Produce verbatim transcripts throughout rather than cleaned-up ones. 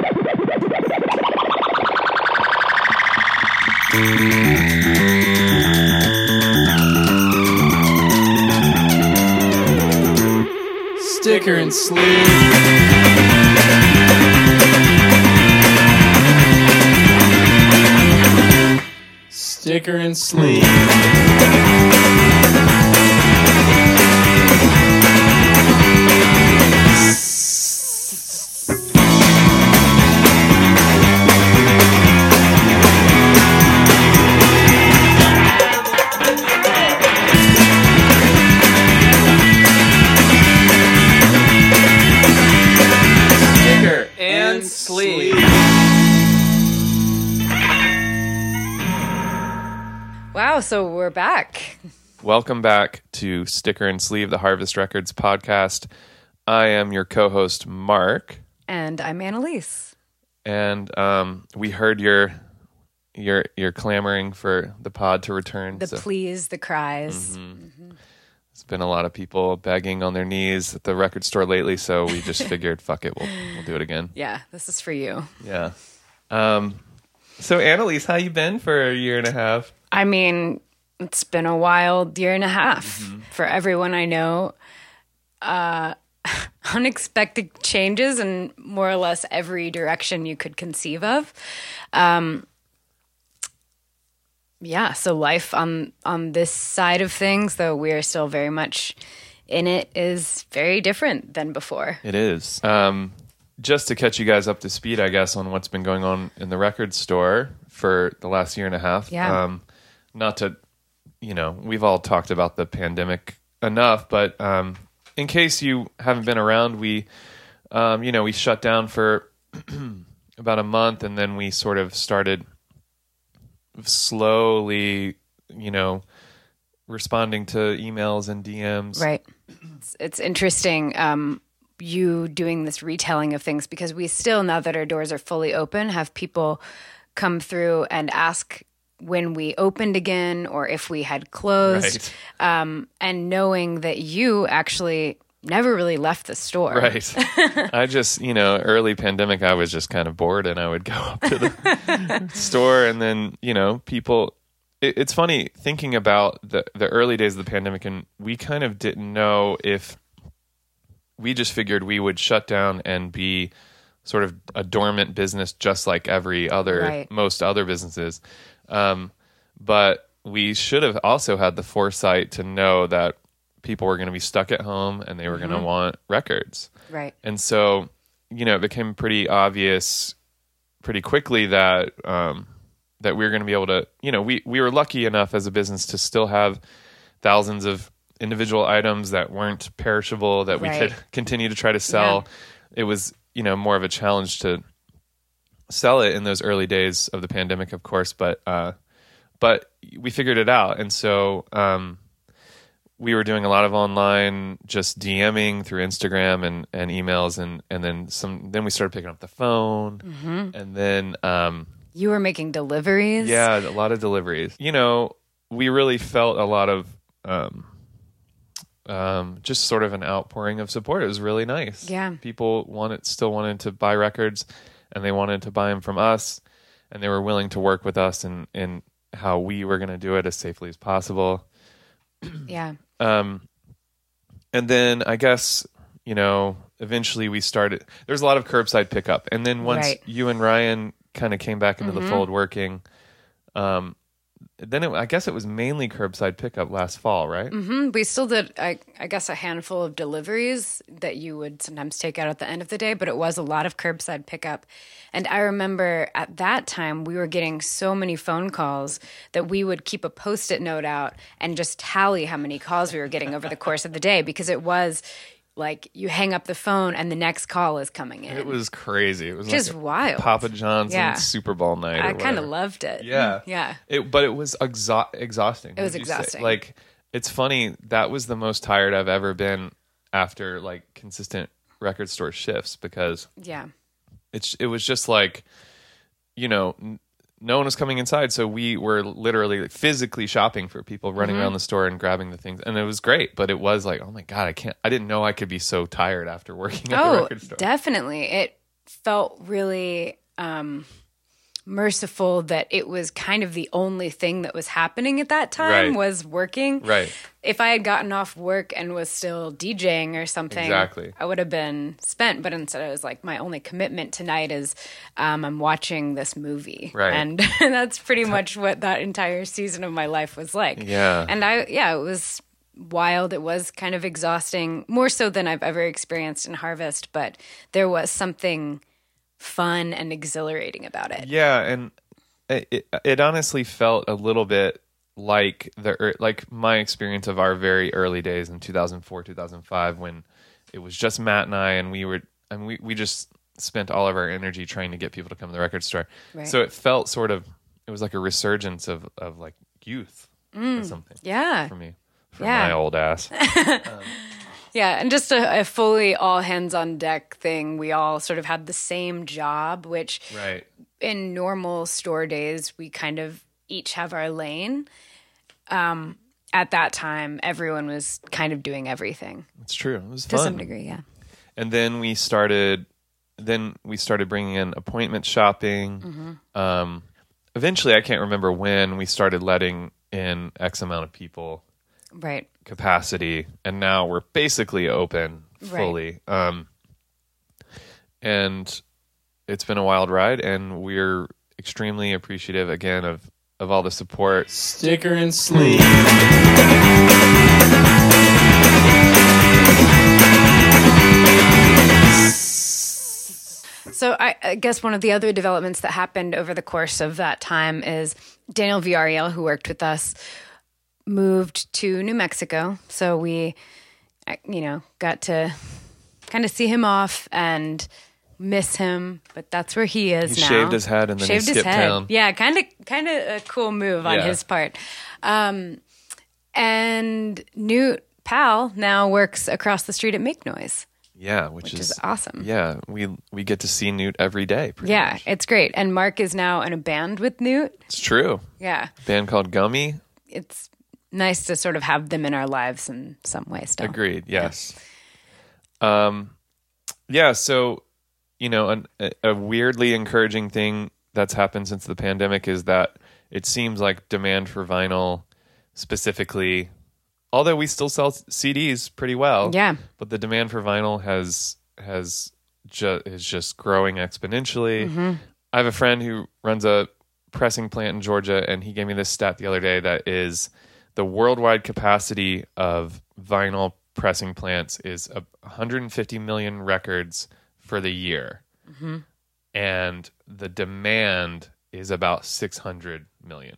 Sticker and Sleeve. Sticker and Sleeve. Sticker and Sleeve. Wow, so we're back. Welcome back to Sticker and Sleeve, the Harvest Records podcast. I am your co-host, Mark. And I'm Annalise. And um, we heard your your your clamoring for the pod to return. The so pleas, the cries. Mm-hmm. There's been a lot of people begging on their knees at the record store lately, so we just figured, fuck it, we'll we'll do it again. Yeah, this is for you. Yeah. Um. So, Annalise, how you been for a year and a half? I mean, it's been a wild year and a half Mm-hmm. for everyone I know. Uh, unexpected changes in more or less every direction you could conceive of. Um, yeah, so life on on this side of things, though we are still very much in it, is very different than before. It is. Um, just to catch you guys up to speed, I guess, on what's been going on in the record store for the last year and a half. Yeah. Um, not to, you know, we've all talked about the pandemic enough, but um, in case you haven't been around, we, um, you know, we shut down for about a month, and then we sort of started slowly, you know, responding to emails and D Ms. Right. It's, it's interesting, um, you doing this retelling of things, because we still, now that our doors are fully open, have people come through and ask when we opened again or if we had closed. Right. Um, and knowing that you actually never really left the store. Right. I just, you know, early pandemic, I was just kind of bored, and I would go up to the store, and then, you know, people, it, it's funny thinking about the, the early days of the pandemic, and we kind of didn't know if, we just figured we would shut down and be sort of a dormant business just like every other, Right. most other businesses. Um, but we should have also had the foresight to know that people were going to be stuck at home and they were Mm-hmm. going to want records. Right. And so, you know, it became pretty obvious pretty quickly that um, that we were going to be able to, you know, we, we were lucky enough as a business to still have thousands of individual items that weren't perishable that we Right. could continue to try to sell. It was, you know, more of a challenge to sell it in those early days of the pandemic, of course, but uh, but we figured it out. And so um, we were doing a lot of online just DMing through Instagram and, and emails, and, and then some. Then we started picking up the phone, Mm-hmm. and then um, You were making deliveries. yeah, a lot of deliveries. You know, we really felt a lot of um, um, just sort of an outpouring of support. It was really nice. Yeah. People wanted, still wanted to buy records, and they wanted to buy them from us, and they were willing to work with us in, in how we were going to do it as safely as possible. Yeah. Um, and then I guess, you know, eventually we started, there's a lot of curbside pickup. And then once Right. you and Ryan kind of came back into Mm-hmm. the fold working, um, then it, I guess it was mainly curbside pickup last fall, right? Hmm. We still did, I, I guess, a handful of deliveries that you would sometimes take out at the end of the day, but it was a lot of curbside pickup. And I remember at that time, we were getting so many phone calls that we would keep a Post-it note out and just tally how many calls we were getting over the course of the day, because it was like you hang up the phone and the next call is coming in. It was crazy. It was Just like a wild. Papa John's Yeah. and Super Bowl night. I or kind of whatever. loved it. Yeah. Yeah. It, but it was exha- exhausting. It was Would you say? exhausting. Like, it's funny. That was the most tired I've ever been after like consistent record store shifts, because Yeah. it's it was just like, you know, n- no one was coming inside, so we were literally like, physically shopping for people, running Mm-hmm. around the store and grabbing the things, and it was great. But it was like, oh my god, I can't. I didn't know I could be so tired after working at the Oh, record store. definitely. It felt really um, merciful that it was kind of the only thing that was happening at that time Right. was working. Right. If I had gotten off work and was still DJing or something, Exactly. I would have been spent. But instead, I was like, my only commitment tonight is um, I'm watching this movie. Right. And that's pretty much what that entire season of my life was like. Yeah. And I, yeah, it was wild. It was kind of exhausting, more so than I've ever experienced in Harvest. But there was something fun and exhilarating about it. Yeah, and it, it, it honestly felt a little bit like the ear- like my experience of our very early days in two thousand four, two thousand five, when it was just Matt and I, and we were and we, we just spent all of our energy trying to get people to come to the record store. Right. So it felt sort of it was like a resurgence of of like youth or something. Yeah. For me, for Yeah. my old ass. Yeah, and just a, a fully all hands on deck thing. We all sort of had the same job, which Right. in normal store days, we kind of each have our lane. Um, at that time, everyone was kind of doing everything It's true. It was to fun. some degree, yeah. And then we started then we started bringing in appointment shopping. Mm-hmm. Um, eventually, I can't remember when we started letting in X amount of people Right. capacity, and now we're basically open fully. Um, and it's been a wild ride, and we're extremely appreciative again of of all the support. Sticker and sleeve. So I, I guess one of the other developments that happened over the course of that time is Daniel Villarreal, who worked with us, moved to New Mexico. So we, I- you know, got to kind of see him off and miss him, but that's where he is He now. shaved his head and then he Shaved his skipped head. town. Yeah, kind of, kind of a cool move on Yeah. his part. Um, and Newt Powell now works across the street at Make Noise, Yeah, which, which is, is awesome. Yeah, we we get to see Newt every day. Pretty Yeah, much. it's great. And Mark is now in a band with Newt. It's true. Yeah, Band called Gummy. it's nice to sort of have them in our lives in some way still. Agreed. Yes. Um, yeah. So, you know, an, a, a weirdly encouraging thing that's happened since the pandemic is that it seems like demand for vinyl, specifically, although we still sell C Ds pretty well, Yeah. but the demand for vinyl has has ju- is just growing exponentially. Mm-hmm. I have a friend who runs a pressing plant in Georgia, and he gave me this stat the other day that is the worldwide capacity of vinyl pressing plants is a one hundred fifty million records for the year. Mm-hmm. And the demand is about six hundred million.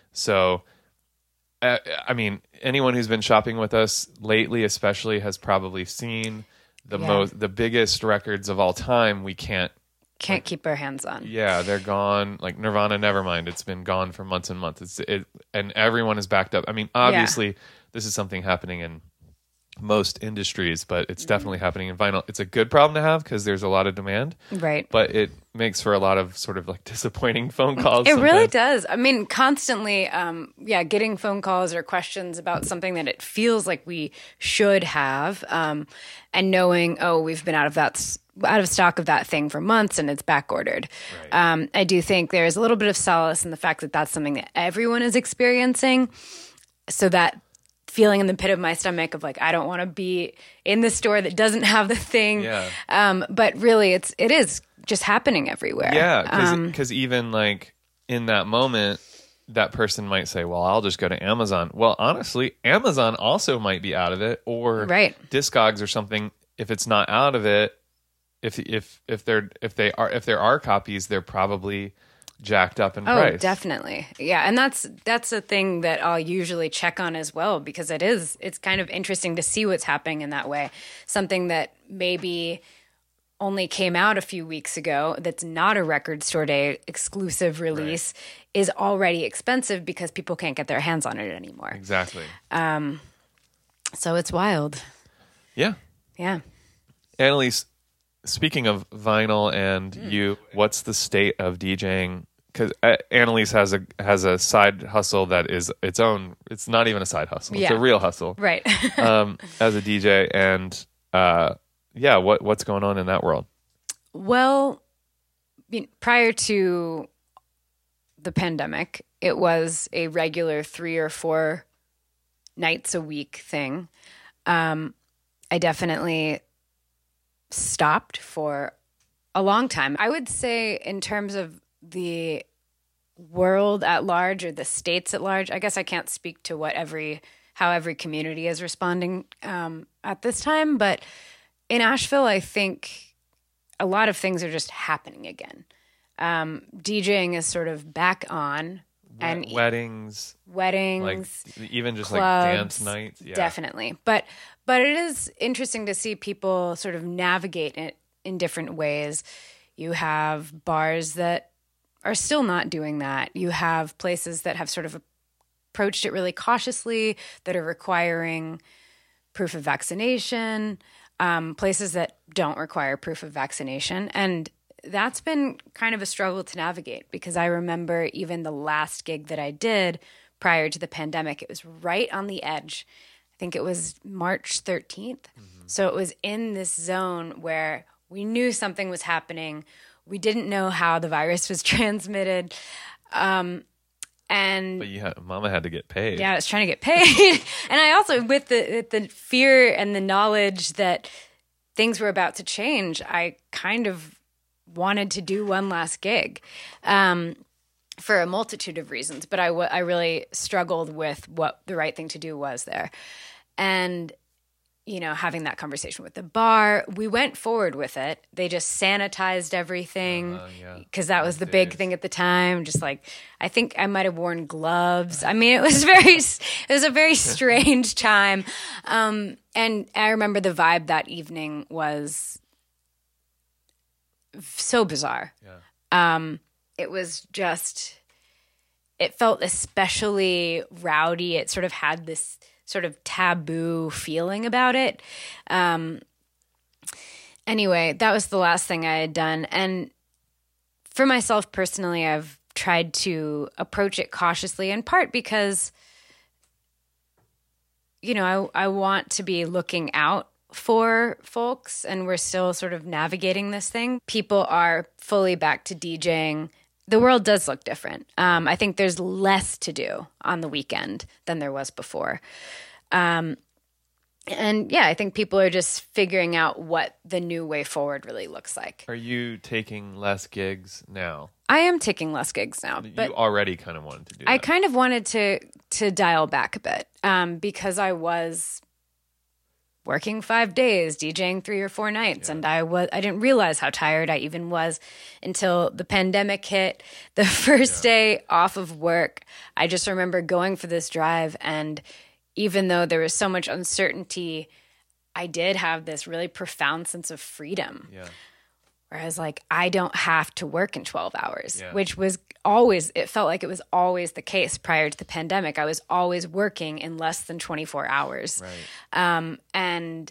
So, uh, I mean, anyone who's been shopping with us lately, especially, has probably seen the Yeah. most, the biggest records of all time. We can't. Can't keep our hands on. Yeah, they're gone. Like Nirvana, Nevermind. It's been gone for months and months. It's it, and everyone is backed up. I mean, obviously, this is something happening in most industries, but it's definitely happening in vinyl. It's a good problem to have because there's a lot of demand, Right. but it makes for a lot of sort of like disappointing phone calls. It really sometimes. does. I mean, constantly, um, yeah, getting phone calls or questions about something that it feels like we should have, um, and knowing, oh, we've been out of that, s- out of stock of that thing for months and it's back ordered. Right. Um, I do think there's a little bit of solace in the fact that that's something that everyone is experiencing. So that feeling in the pit of my stomach of like, I don't want to be in the store that doesn't have the thing. Yeah. Um, but really, it's it is just happening everywhere. Yeah, Um, because even like in that moment, that person might say, "Well, I'll just go to Amazon." Well, honestly, Amazon also might be out of it, or Right. Discogs or something. If it's not out of it, if if if they're if they are if there are copies, they're probably jacked up in Oh, price. definitely. Yeah, and that's that's a thing that I'll usually check on as well because it is it's kind of interesting to see what's happening in that way. Something that maybe only came out a few weeks ago that's not a record store day exclusive release is already expensive because people can't get their hands on it anymore. Exactly. So it's wild. Yeah. Yeah. Annalise, speaking of vinyl and Hmm. you, what's the state of DJing? Because uh, Annalise has a has a side hustle that is its own. It's not even a side hustle. It's Yeah. a real hustle. Right. um, as a D J, and uh, yeah, what what's going on in that world? Well, I mean, prior to the pandemic, it was a regular three or four nights a week thing. Um, I definitely stopped for a long time. I would say in terms of the world at large or the states at large, I guess I can't speak to what every how every community is responding um, at this time, but in Asheville, I think a lot of things are just happening again. Um, DJing is sort of back on, and Wed- weddings, weddings, like even just clubs, like dance nights, yeah. Definitely. But but it is interesting to see people sort of navigate it in different ways. You have bars that are still not doing that. You have places that have sort of approached it really cautiously, that are requiring proof of vaccination, um, places that don't require proof of vaccination. And that's been kind of a struggle to navigate, because I remember even the last gig that I did prior to the pandemic, it was right on the edge. I think it was March thirteenth. Mm-hmm. So it was in this zone where we knew something was happening. We didn't know how the virus was transmitted. Um, and But you had, Mama had to get paid. Yeah, I was trying to get paid. And I also, with the, with the fear and the knowledge that things were about to change, I kind of wanted to do one last gig um, for a multitude of reasons. But I, w- I really struggled with what the right thing to do was there. And, you know, having that conversation with the bar, we went forward with it. They just sanitized everything Uh, yeah. because that was the Those big days. thing at the time. Just like, I think I might have worn gloves. I mean, it was very, it was a very strange time. Um, and I remember the vibe that evening was so bizarre. Yeah. Um, it was just, it felt especially rowdy. It sort of had this sort of taboo feeling about it. Um, anyway, that was the last thing I had done. And for myself personally, I've tried to approach it cautiously, in part because, you know, I, I want to be looking out for folks, and we're still sort of navigating this thing. People are fully back to DJing. The world does look different. Um, I think there's less to do on the weekend than there was before. Um, and yeah, I think people are just figuring out what the new way forward really looks like. Are you taking less gigs now? I am taking less gigs now, but you already kind of wanted to do that. I kind of wanted to to dial back a bit um, because I was working five days, DJing three or four nights, Yeah. and I was I didn't realize how tired I even was until the pandemic hit. The first Yeah. day off of work, I just remember going for this drive, and even though there was so much uncertainty, I did have this really profound sense of freedom. Yeah. Where I was like, I don't have to work in twelve hours, Yeah. which was always, it felt like it was always the case prior to the pandemic. I was always working in less than twenty-four hours. Right. Um, and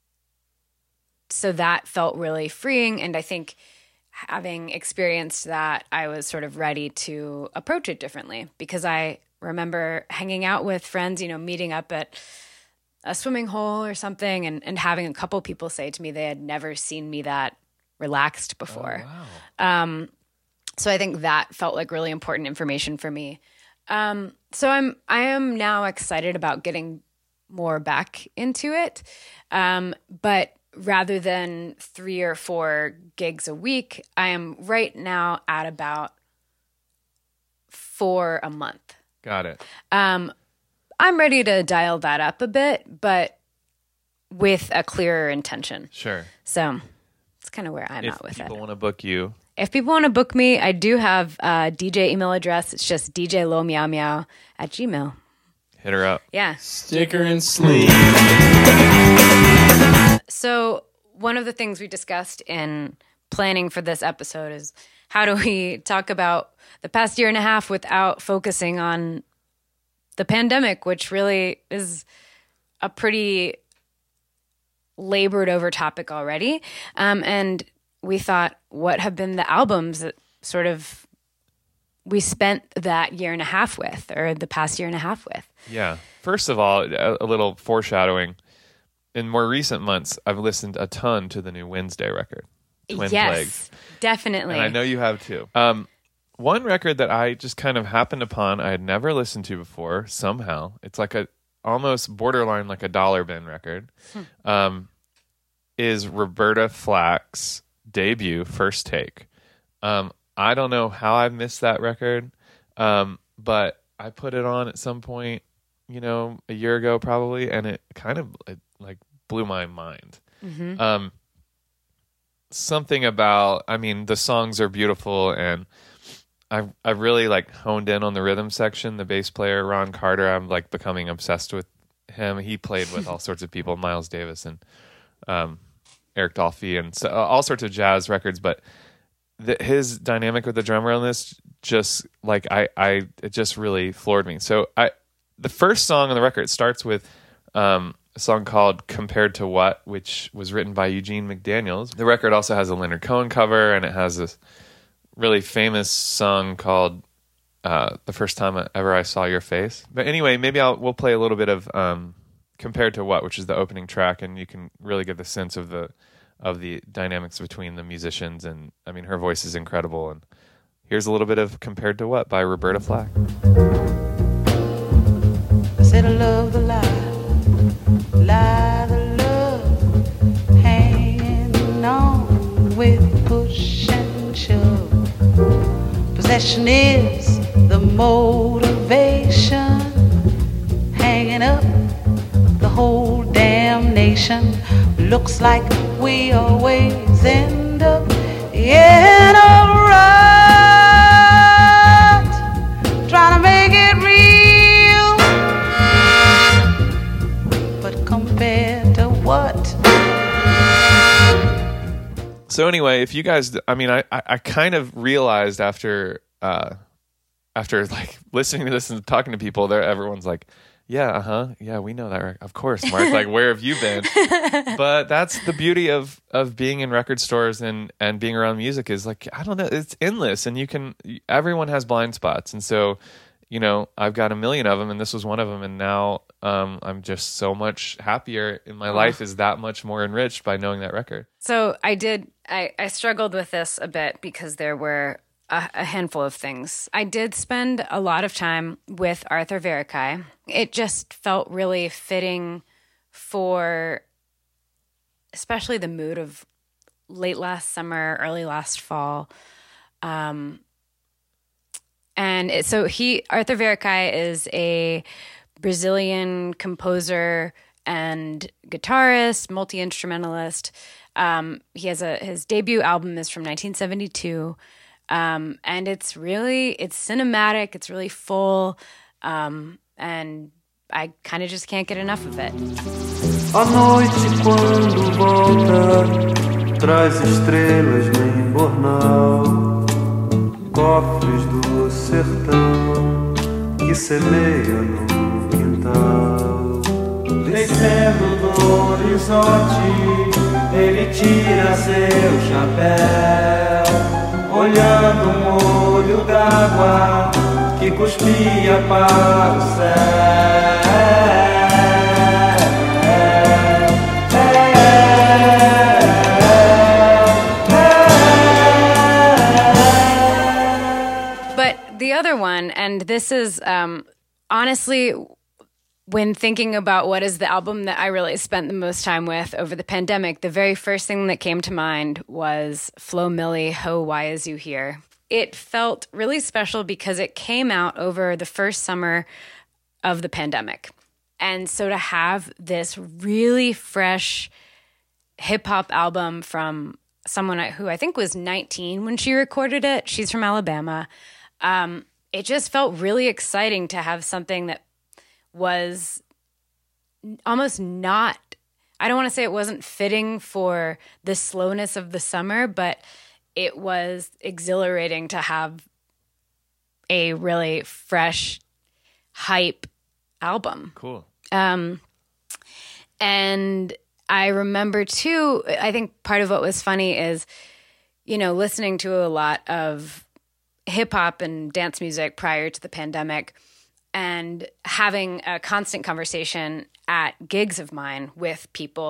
so that felt really freeing. And I think having experienced that, I was sort of ready to approach it differently, because I remember hanging out with friends, you know, meeting up at a swimming hole or something, and, and having a couple people say to me they had never seen me that relaxed before. Oh, wow. Um, so I think that felt like really important information for me. Um, so I'm I am now excited about getting more back into it. Um, but rather than three or four gigs a week, I am right now at about four a month. Got it. Um, I'm ready to dial that up a bit, but with a clearer intention. Sure. So it's kind of where I'm If at with people it. want to book you, If people want to book me, I do have a D J email address. It's just d j lo meow meow at gmail. hit her up. Yeah. Sticker and sleeve. So one of the things we discussed in planning for this episode is how do we talk about the past year and a half without focusing on the pandemic, which really is a pretty labored over topic already. Um, and we thought, what have been the albums that sort of we spent that year and a half with, or the past year and a half with? Yeah. First of all, a, a little foreshadowing. In more recent months, I've listened a ton to the new Wednesday record. Twin yes, Plagues. Definitely. And I know you have too. Um, one record that I just kind of happened upon, I had never listened to before. Somehow, it's like a almost borderline like a dollar bin record. Hmm. Um, is Roberta Flack's debut, First Take. Um, I don't know how I missed that record, um, but I put it on at some point, you know, a year ago probably, and it kind of it, like blew my mind. Mm-hmm. Um, something about, I mean, the songs are beautiful, and I I really like honed in on the rhythm section. The bass player Ron Carter, I'm like becoming obsessed with him. He played with all sorts of people, Miles Davis and um, Eric Dolphy, and so, uh, all sorts of jazz records. But the, his dynamic with the drummer on this, just like I, I, it just really floored me. So I, the first song on the record starts with um, a song called "Compared to What," which was written by Eugene McDaniels. The record also has a Leonard Cohen cover, and it has this really famous song called uh, "The First Time Ever I Saw Your Face." But anyway, maybe I'll we'll play a little bit of um, "Compared to What," which is the opening track, and you can really get the sense of the of the dynamics between the musicians. And I mean, her voice is incredible. And here's a little bit of "Compared to What" by Roberta Flack. I said I love the lie, lie the love, hanging on with push and shove. Possession is the motivation, hanging up the whole damn nation. Looks like we always end up in a rut, trying to make it real. But compared to what? So anyway, if you guys, I mean, I, I, I kind of realized after, uh, after like listening to this and talking to people there, everyone's like, yeah, uh-huh, yeah, we know that, right? Of course, Mark, like, where have you been? But that's the beauty of, of being in record stores and, and being around music is like, I don't know, it's endless, and you can, everyone has blind spots, and so, you know, I've got a million of them, and this was one of them, and now um, I'm just so much happier, and my life is that much more enriched by knowing that record. So I did, I, I struggled with this a bit because there were a, a handful of things. I did spend a lot of time with Arthur Verocai. It just felt really fitting for especially the mood of late last summer, early last fall. Um, and it, so he, Arthur Verocai is a Brazilian composer and guitarist, multi-instrumentalist. Um, he has a, his debut album is from nineteen seventy-two. Um, and it's really, it's cinematic. It's really full. Um, and I kind of just can't get enough of it. A noite quando volta traz estrelas no embornal, cofres do sertão que semeia no quintal. Descendo do horizonte, ele tira seu chapéu, olhando um olho d'água que cuspia para o céu. The other one, and this is um, honestly, when thinking about what is the album that I really spent the most time with over the pandemic, the very first thing that came to mind was Flo Milli, Ho, Why Is You Here? It felt really special because it came out over the first summer of the pandemic. And so to have this really fresh hip-hop album from someone who I think was nineteen when she recorded it, she's from Alabama. Um, it just felt really exciting to have something that was almost not, I don't want to say it wasn't fitting for the slowness of the summer, but it was exhilarating to have a really fresh, hype album. Cool. Um, and I remember too, I think part of what was funny is, you know, listening to a lot of hip hop and dance music prior to the pandemic and having a constant conversation at gigs of mine with people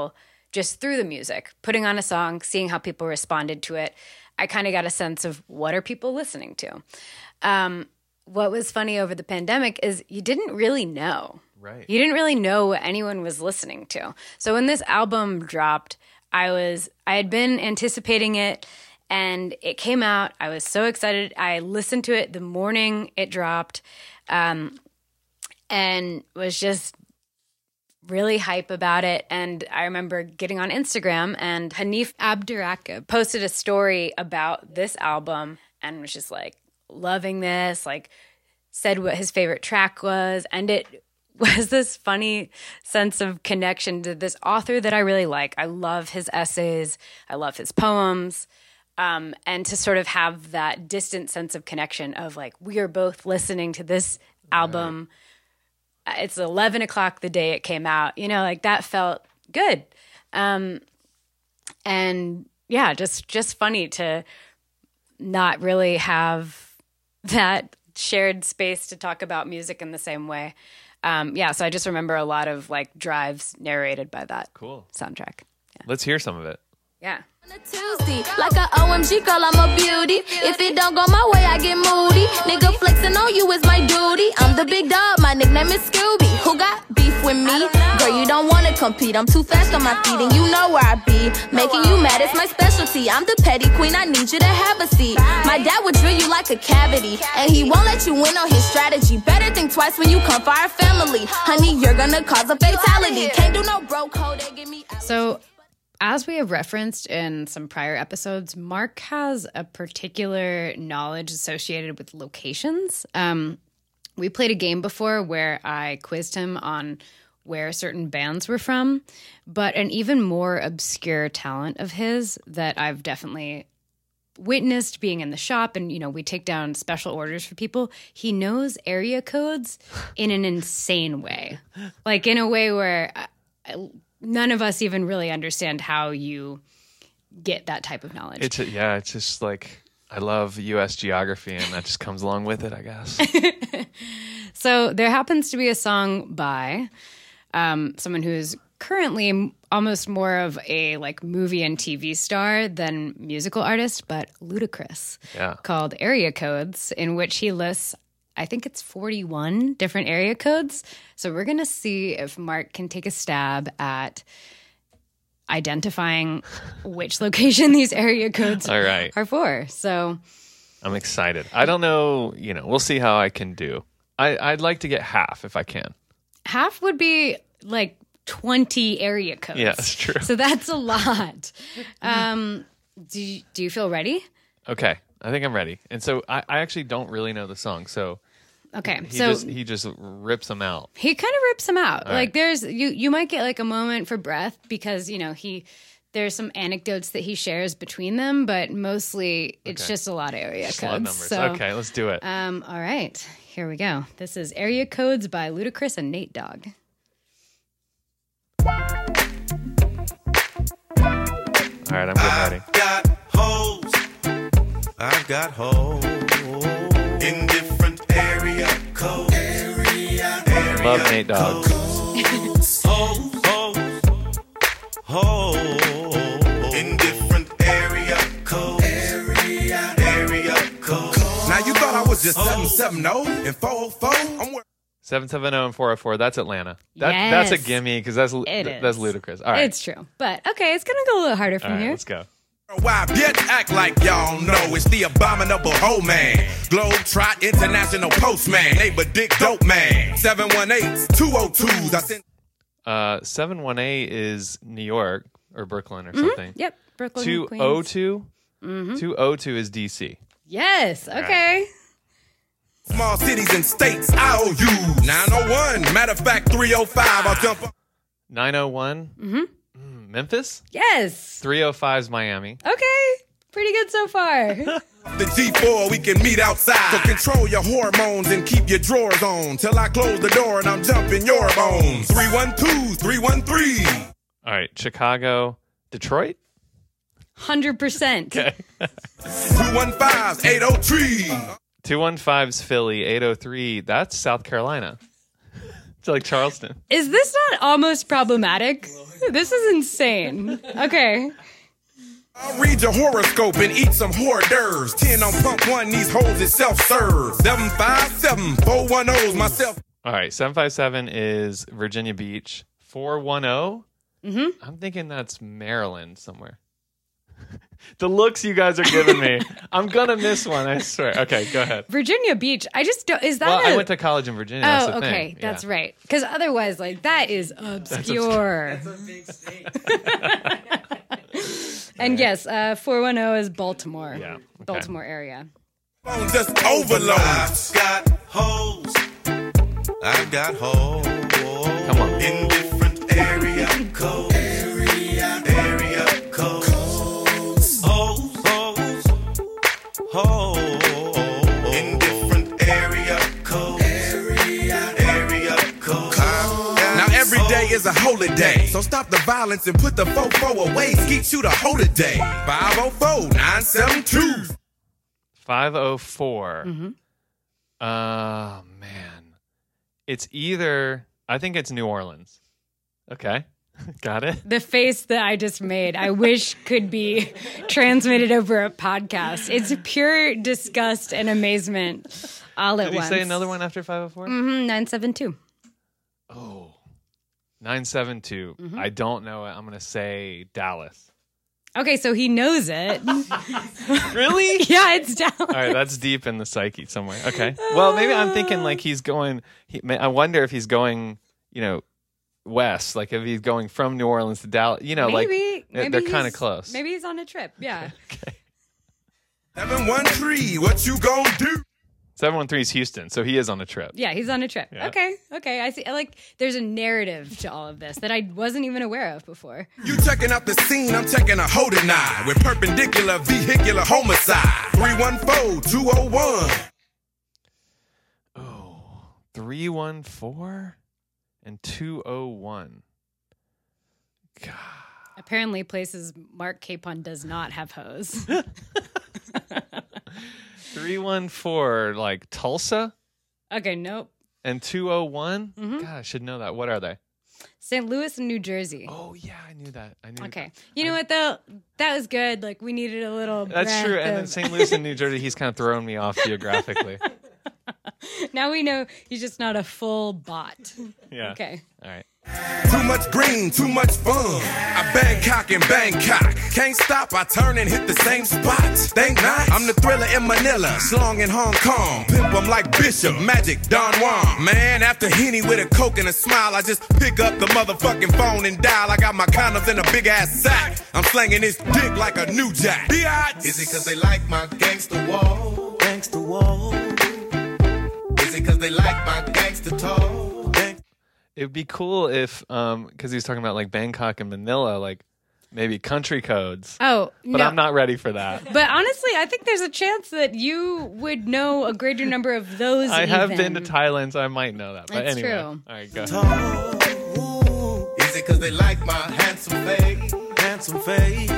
just through the music, putting on a song, seeing how people responded to it. I kind of got a sense of what are people listening to. Um, what was funny over the pandemic is you didn't really know. Right. You didn't really know what anyone was listening to. So when this album dropped, I was I had been anticipating it, and it came out. I was so excited. I listened to it the morning it dropped, um, and was just really hype about it. And I remember getting on Instagram, and Hanif Abdurraqib posted a story about this album and was just like loving this, like said what his favorite track was. And it was this funny sense of connection to this author that I really like. I love his essays. I love his poems. Um, and to sort of have that distant sense of connection of like, we are both listening to this album. Right. It's eleven o'clock the day it came out, you know, like that felt good. Um, and yeah, just, just funny to not really have that shared space to talk about music in the same way. Um, yeah. So I just remember a lot of like drives narrated by that cool soundtrack. Yeah. Let's hear some of it. Yeah. Tuesday, like a O M G girl, I'm a beauty. If it don't go my way, I get moody. Nigga flexing on you is my duty. I'm the big dog, my nickname is Scooby. Who got beef with me? Girl, you don't wanna compete. I'm too fast on my feet, and you know where I be. Making you mad is my specialty. I'm the petty queen, I need you to have a seat. My dad would drill you like a cavity, and he won't let you win on his strategy. Better think twice when you come for our family. Honey, you're gonna cause a fatality. Can't do no bro code, they give me. So, as we have referenced in some prior episodes, Mark has a particular knowledge associated with locations. Um, we played a game before where I quizzed him on where certain bands were from, but an even more obscure talent of his that I've definitely witnessed being in the shop, and, you know, we take down special orders for people. He knows area codes in an insane way, like in a way where I, none of us even really understand how you get that type of knowledge. It's a, yeah, it's just like I love U S geography, and that just comes along with it, I guess. So there happens to be a song by um, someone who is currently almost more of a like movie and T V star than musical artist, but Ludacris, yeah. called Area Codes, in which he lists, I think it's forty-one different area codes. So we're going to see if Mark can take a stab at identifying which location these area codes All right. are for. So I'm excited. I don't know, you know, we'll see how I can do. I, I'd like to get half if I can. half would be like twenty area codes. Yeah, that's true. So that's a lot. Um, do you, do you feel ready? Okay. I think I'm ready. And so I, I actually don't really know the song, so Okay, he so just he just rips them out. he kind of rips them out. All like right. there's you you might get like a moment for breath because, you know, he there's some anecdotes that he shares between them, but mostly it's Okay. just a lot of area Just a lot of codes. numbers. So, Okay, let's do it. um, all right, here we go. This is Area Codes by Ludacris and Nate Dogg. All right, I'm getting ready. Got holes. I've got holes in different area codes. Area, area Love Nate Dogg. codes. Holes, holes, holes in different area codes. Area, area codes. Now you thought I was just seven seven zero and four oh four. I'm wor- seven seven zero and four oh four, that's Atlanta. That, Yes. That's a gimme because that's, It th- that's is. ludicrous. All right. It's true, but okay, it's gonna go a little harder from All right, here. let's go. Why bitch act like y'all know it's the abominable hoe man. Globe Trot International Postman. Neighbor Dick Dope Man. seven one eight, two oh twos. I sent Uh, seven one eight is New York or Brooklyn or something. Yep, Brooklyn, two Queens. oh two two oh two is D C. Yes, okay. small cities and states. I owe you nine oh one. Matter of fact, three oh five. I'll jump up. nine oh one Mm-hmm. Memphis. Yes. three oh five is Miami. Okay. Pretty good so far. The G four, we can meet outside. So control your hormones and keep your drawers on. Till I close the door and I'm jumping your bones. three one two, three one three. All right, Chicago, Detroit. one hundred percent. Okay. two one five, eight oh three. two one five's Philly, eight oh three, that's South Carolina. It's like Charleston. Is this not almost problematic? This is insane. Okay. I'll read your horoscope and eat some hors d'oeuvres. ten on pump one, these hoes is self-serve. seven five seven, four one zero is myself. All right, seven five seven is Virginia Beach. four one zero? Mm-hmm. I'm thinking that's Maryland somewhere. The looks you guys are giving me. I'm going to miss one, I swear. Okay, go ahead. Virginia Beach. I just don't. Is that Well, a- I went to college in Virginia. That's Oh, the okay. thing. That's Yeah. right. Because otherwise, like, that is obscure. That's a big state. And yes, uh, four one zero is Baltimore. Yeah, okay. Baltimore area. Phone just overload. I've got hoes. I've got hoes. Come on. In different area codes. Area, area codes. Hoes, hoes, hoes. In different area codes. Area, area codes. Now every day is a holiday, so stop the violence and put the fofo away. Skeet shoot a holiday. five oh four, nine seven two. five oh four. Mm-hmm. Oh, man. It's either, I think it's New Orleans. Okay. Got it? The face that I just made, I wish could be transmitted over a podcast. It's pure disgust and amazement all at Did you once. say another one after five oh four? Mm-hmm, nine seven two. Oh. nine seven two. Mm-hmm. I don't know it. I'm going to say Dallas. Okay, so he knows it. Really? Yeah, it's Dallas. All right, that's deep in the psyche somewhere. Okay. Well, maybe I'm thinking like he's going, he, I wonder if he's going, you know, west, like if he's going from New Orleans to Dallas, you know, maybe, like maybe they're kind of he's- close. Maybe he's on a trip. Yeah. Okay. seven one three, what you gonna do? seven one three is Houston, so he is on a trip. Yeah, he's on a trip. Yeah. Okay, okay. I see. I like, there's a narrative to all of this that I wasn't even aware of before. You checking out the scene, I'm checking a holding eye with perpendicular vehicular homicide. three one four, two oh one. Oh, three one four and two oh one. God. Apparently, places Mark Capon does not have hose. three one four, like Tulsa Okay, nope. and two oh one? Mm-hmm. God, I should know that. What are they? Saint Louis and New Jersey. Oh, yeah, I knew that. I knew Okay. You know what, though? That was good. Like, we needed a little That's breath true. And then of- Saint Louis and New Jersey, he's kind of throwing me off geographically. Now we know he's just not a full bot. Yeah. Okay. All right. Too much green, too much fun. I Bangkok and Bangkok. Can't stop, I turn and hit the same spot. Think not, I'm the thriller in Manila, slong in Hong Kong. Pimp 'em like Bishop, Magic, Don Juan. Man, after Henny with a Coke and a smile, I just pick up the motherfucking phone and dial. I got my condoms in a big ass sack. I'm slanging this dick like a new jack. Biatch. Is it cause they like my gangster wall? Gangster wall. Is it cause they like my gangster talk? It would be cool if, um, because he was talking about like Bangkok and Manila, like maybe country codes. Oh, But no. I'm not ready for that. But honestly, I think there's a chance that you would know a greater number of those. I have even. been to Thailand, so I might know that. But That's anyway. true. All right, go ahead. Talk. Is it cause they like my handsome face? Handsome face.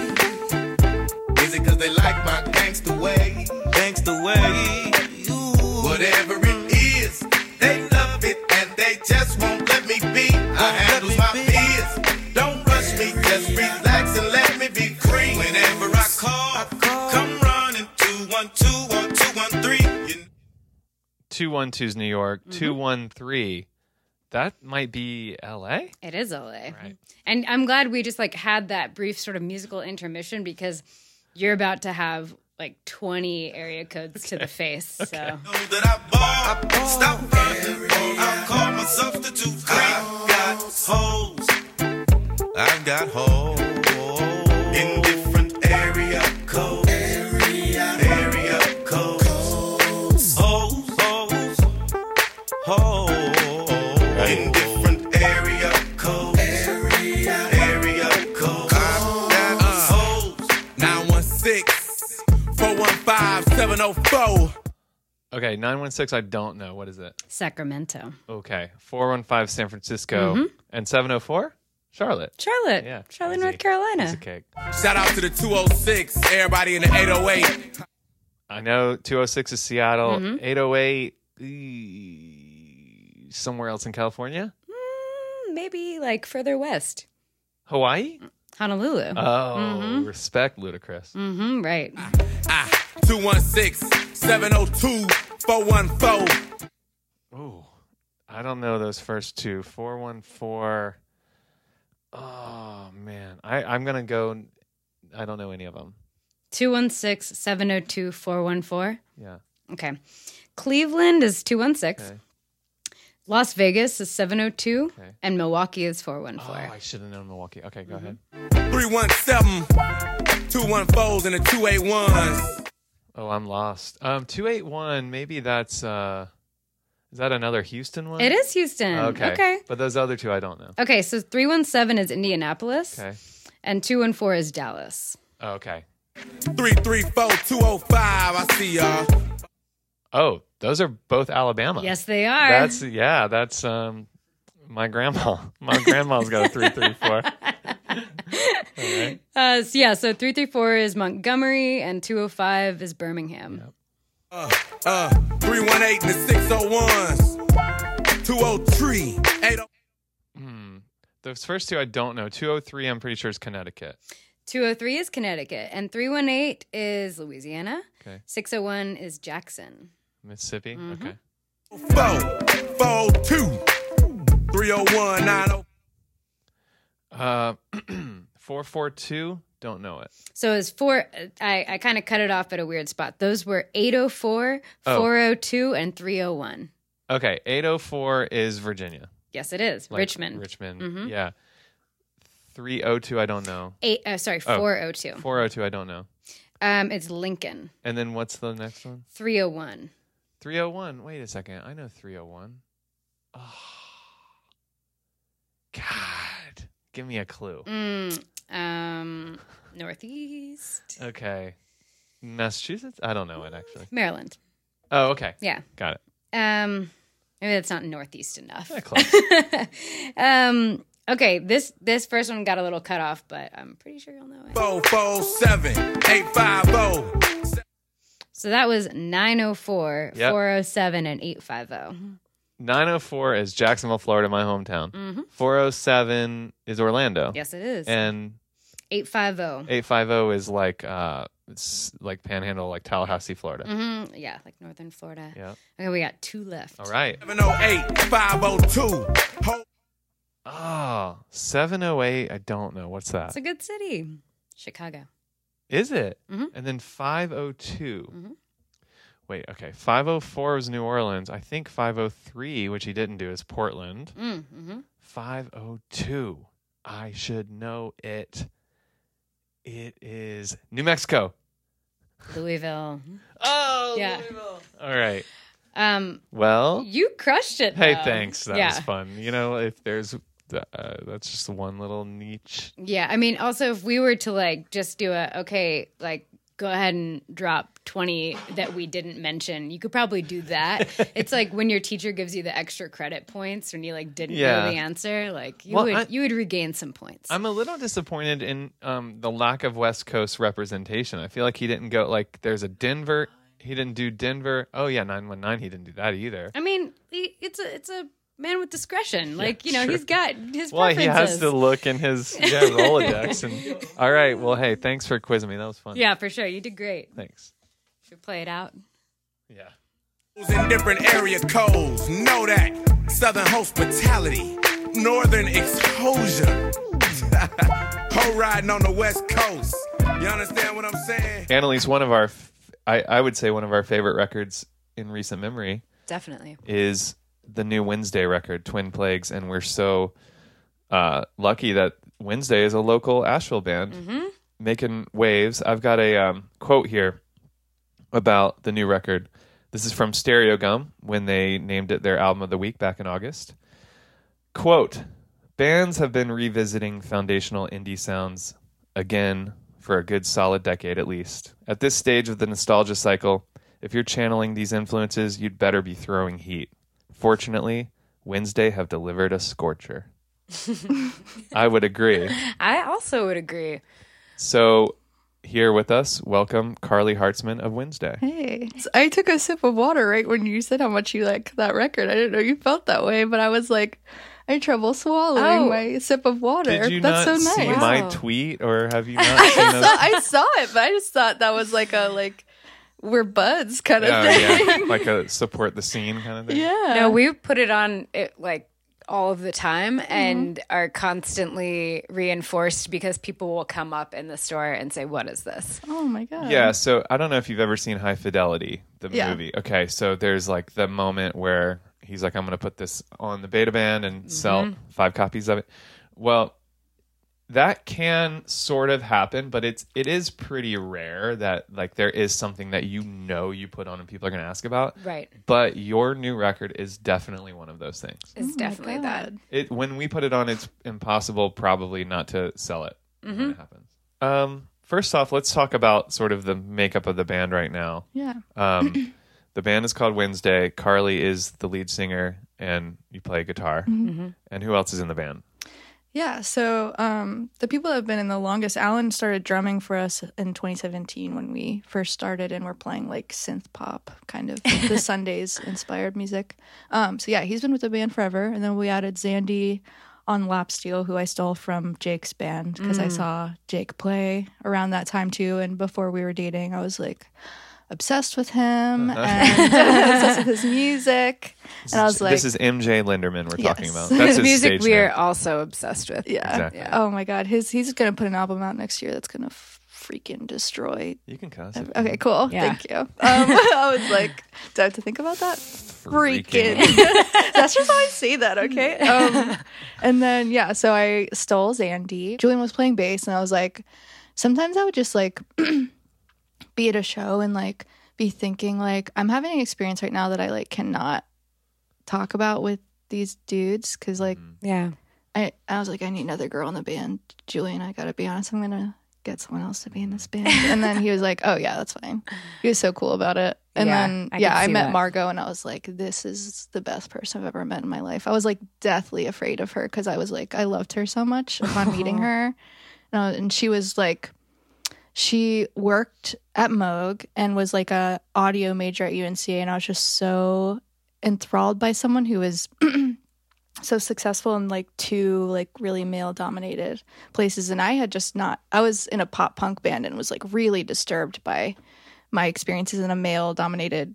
Is it cause they like my gangster way? Gangster way. Whatever it is, they love it and they just won't let me be. I handle my peers. Don't rush me, just relax and let me be free. Whenever I call, come running two one two or two one three. two one two is New York. Mm-hmm. two one three, that might be L A? It is L A. Right. And I'm glad we just like had that brief sort of musical intermission because you're about to have like twenty area codes to the face. So Know that I ball, I ball. Stop running, I'll call my substitute. I've got hoes, I've got hoes in different area codes. Area, area codes. Hoes, hoes, hoes in different area codes. Area, area codes. I've got hoes. nine one six, four one five, seven oh four. Okay, nine one six, I don't know. What is it? Sacramento, Okay, four one five, San Francisco. Mm-hmm. And seven oh four? Charlotte. Charlotte, Yeah. Charlotte, easy. North Carolina. Piece of cake. Shout out to the two oh six, everybody in the eight oh eight. I know two oh six is Seattle. Mm-hmm. eight oh eight, ee, somewhere else in California? Mm, maybe like further west. Hawaii? Honolulu. Oh, Mhm. respect, Ludacris. Mm-hmm, right. Ah, two one six, seven oh two, four one four. Oh, I don't know those first two. four one four. Oh, man. I, I'm going to go. I don't know any of them. two one six, seven oh two, four one four. Yeah. Okay. Cleveland is two one six. Okay. Las Vegas is seven oh two. Okay. And Milwaukee is four one Oh, four. I should have known Milwaukee. Okay, go ahead. three one seven, two one fours, and the two eighty-ones. Oh, I'm lost. Um, two eight one, maybe that's, uh, is that another Houston one? It is Houston. Okay. Okay. But those other two I don't know. Okay, so three one seven is Indianapolis. Okay. And two one four is Dallas. Oh, okay. three three four, two oh five. I see y'all. Oh, those are both Alabama. Yes, they are. That's, yeah, that's um, my grandma. My grandma's got a three three four. All right. Uh, so yeah, so three three four is Montgomery and two oh five is Birmingham. Yep. Uh, uh, three one eight and the six oh ones. two oh three, eight oh. Hmm. Those first two I don't know. two oh three I'm pretty sure is Connecticut. two oh three is Connecticut. And three one eight is Louisiana. Okay. six oh one is Jackson. Mississippi? Mm-hmm. Okay. four, four two, three oh one, nine oh. Uh, four four two don't know it. So it's four. I, I kind of cut it off at a weird spot. Those were eight oh four, Oh. four oh two, and three oh one. Okay, eight oh four is Virginia. Yes, it is. Like Richmond. Richmond, Mhm. yeah. three oh two I don't know. Eight. Uh, sorry, Oh. four oh two. four oh two I don't know. Um, it's Lincoln. And then what's the next one? three oh one. three oh one. Wait a second. I know three oh one. Oh. God. Give me a clue. Mm, um, Northeast. Okay. Massachusetts? I don't know it, actually. Maryland. Oh, okay. Yeah. Got it. Um, maybe that's not Northeast enough. Yeah, close. um, okay, this this first one got a little cut off, but I'm pretty sure you'll know it. four four seven, eight five oh. So that was nine oh four, Yep. four oh seven, and eight fifty. nine oh four is Jacksonville, Florida, my hometown. Mm-hmm. four oh seven is Orlando. Yes, it is. And eight fifty. eight fifty is like uh it's like Panhandle, like Tallahassee, Florida. Mm-hmm. Yeah, like northern Florida. Yeah. Okay, we got two left. All right. seven oh eight, five oh two. Ho- Oh, seven oh eight. I don't know. What's that? It's a good city. Chicago. Is it? Mhm. And then five oh two. Mhm. Wait, okay. five oh four was New Orleans. I think five oh three, which he didn't do, is Portland. Mm, mm-hmm. five oh two. I should know it. It is New Mexico. Louisville. Oh, Yeah. Louisville. All right. Um, Well, you crushed it. hey, though. thanks. That yeah. was fun. You know, if there's, uh, that's just one little niche. Yeah, I mean, also if we were to like just do a okay, like go ahead and drop twenty that we didn't mention, you could probably do that. It's like when your teacher gives you the extra credit points when you like didn't Yeah. know the answer, like you Well, would I- you would regain some points. I'm a little disappointed in um, the lack of West Coast representation. I feel like he didn't go, like, there's a Denver. He didn't do Denver. Oh, yeah, nine one nine. He didn't do that either. I mean, he, it's a it's a man with discretion. Like, you know, sure. he's got his Well, he preferences. has to look in his yeah, Rolodex. And all right. Well, hey, thanks for quizzing me. That was fun. Yeah, for sure. You did great. Thanks. Should play it out. Yeah. In different area codes, know that. Southern hospitality, northern exposure. Ho riding on the west coast. You understand what I'm saying? Annalise, one of our, f- I, I would say one of our favorite records in recent memory Definitely. is the new Wednesday record, Twin Plagues. And we're so uh, lucky that Wednesday is a local Asheville band Mm-hmm. making waves. I've got a um, quote here about the new record. This is from Stereo Gum when they named it their album of the week back in August. Quote, bands have been revisiting foundational indie sounds again for a good solid decade at least. At this stage of the nostalgia cycle, if you're channeling these influences, you'd better be throwing heat. Fortunately, Wednesday have delivered a scorcher. I would agree. I also would agree. So here with us, welcome Carly Hartzman of Wednesday. Hey, I took a sip of water right when you said how much you like that record. I didn't know you felt that way, but I was like, I had trouble swallowing Oh. my sip of water. Did you That's not so nice. see Wow. my tweet, or have you not seen I, those? saw, I saw it, but I just thought that was like a like we're buds kind of Oh, thing. yeah, like a support the scene kind of thing. Yeah. No, we put it on it like all of the time and are constantly reinforced because people will come up in the store and say, "What is this?" Oh my god. Yeah, so I don't know if you've ever seen High Fidelity, the Yeah. movie. Okay, so there's like the moment where he's like, I'm going to put this on the beta band and sell five copies of it. Well, that can sort of happen, but it's it is pretty rare that like there is something that you know you put on and people are going to ask about. Right. But your new record is definitely one of those things. It's definitely that. It when we put it on, it's impossible probably not to sell it when it happens. Um, first off, let's talk about sort of the makeup of the band right now. Yeah. Um, the band is called Wednesday. Carly is the lead singer, and you play guitar. And who else is in the band? Yeah, so um, the people that have been in the longest, Alan started drumming for us in twenty seventeen when we first started, and we're playing like synth pop, kind of the Sundays inspired music. Um, so yeah, he's been with the band forever, and then we added Zandy on lap steel, who I stole from Jake's band because I saw Jake play around that time too, and before we were dating, I was like obsessed with him and obsessed with his music, and I was like, This is M J Linderman we're talking Yes. about. His That's his music stage we are name. also obsessed with. yeah, Exactly. Yeah. oh my god, his he's gonna put an album out next year that's gonna f- freaking destroy. You can cuss. if you Okay, want. cool. Yeah. Thank you. Um, I was like, do I have to think about that? Freaking. That's just how I say that, okay? Um, and then, yeah, so I stole Zandy. Julian was playing bass, and I was like, sometimes I would just like be at a show and like be thinking, like, I'm having an experience right now that I like cannot talk about with these dudes because, like, Yeah. I, I was like, I need another girl in the band. Julian, I gotta be honest, I'm gonna get someone else to be in this band. And then he was like, oh yeah, that's fine. He was so cool about it. And Yeah, then I yeah, could I see met that. Margot and I was like, this is the best person I've ever met in my life. I was like deathly afraid of her because I was like, I loved her so much upon meeting her. And, I was- and she was like, she worked at Moog and was like a audio major at U N C A, and I was just so enthralled by someone who was so successful in like two like really male dominated places. And I had just not, I was in a pop punk band and was like really disturbed by my experiences in a male dominated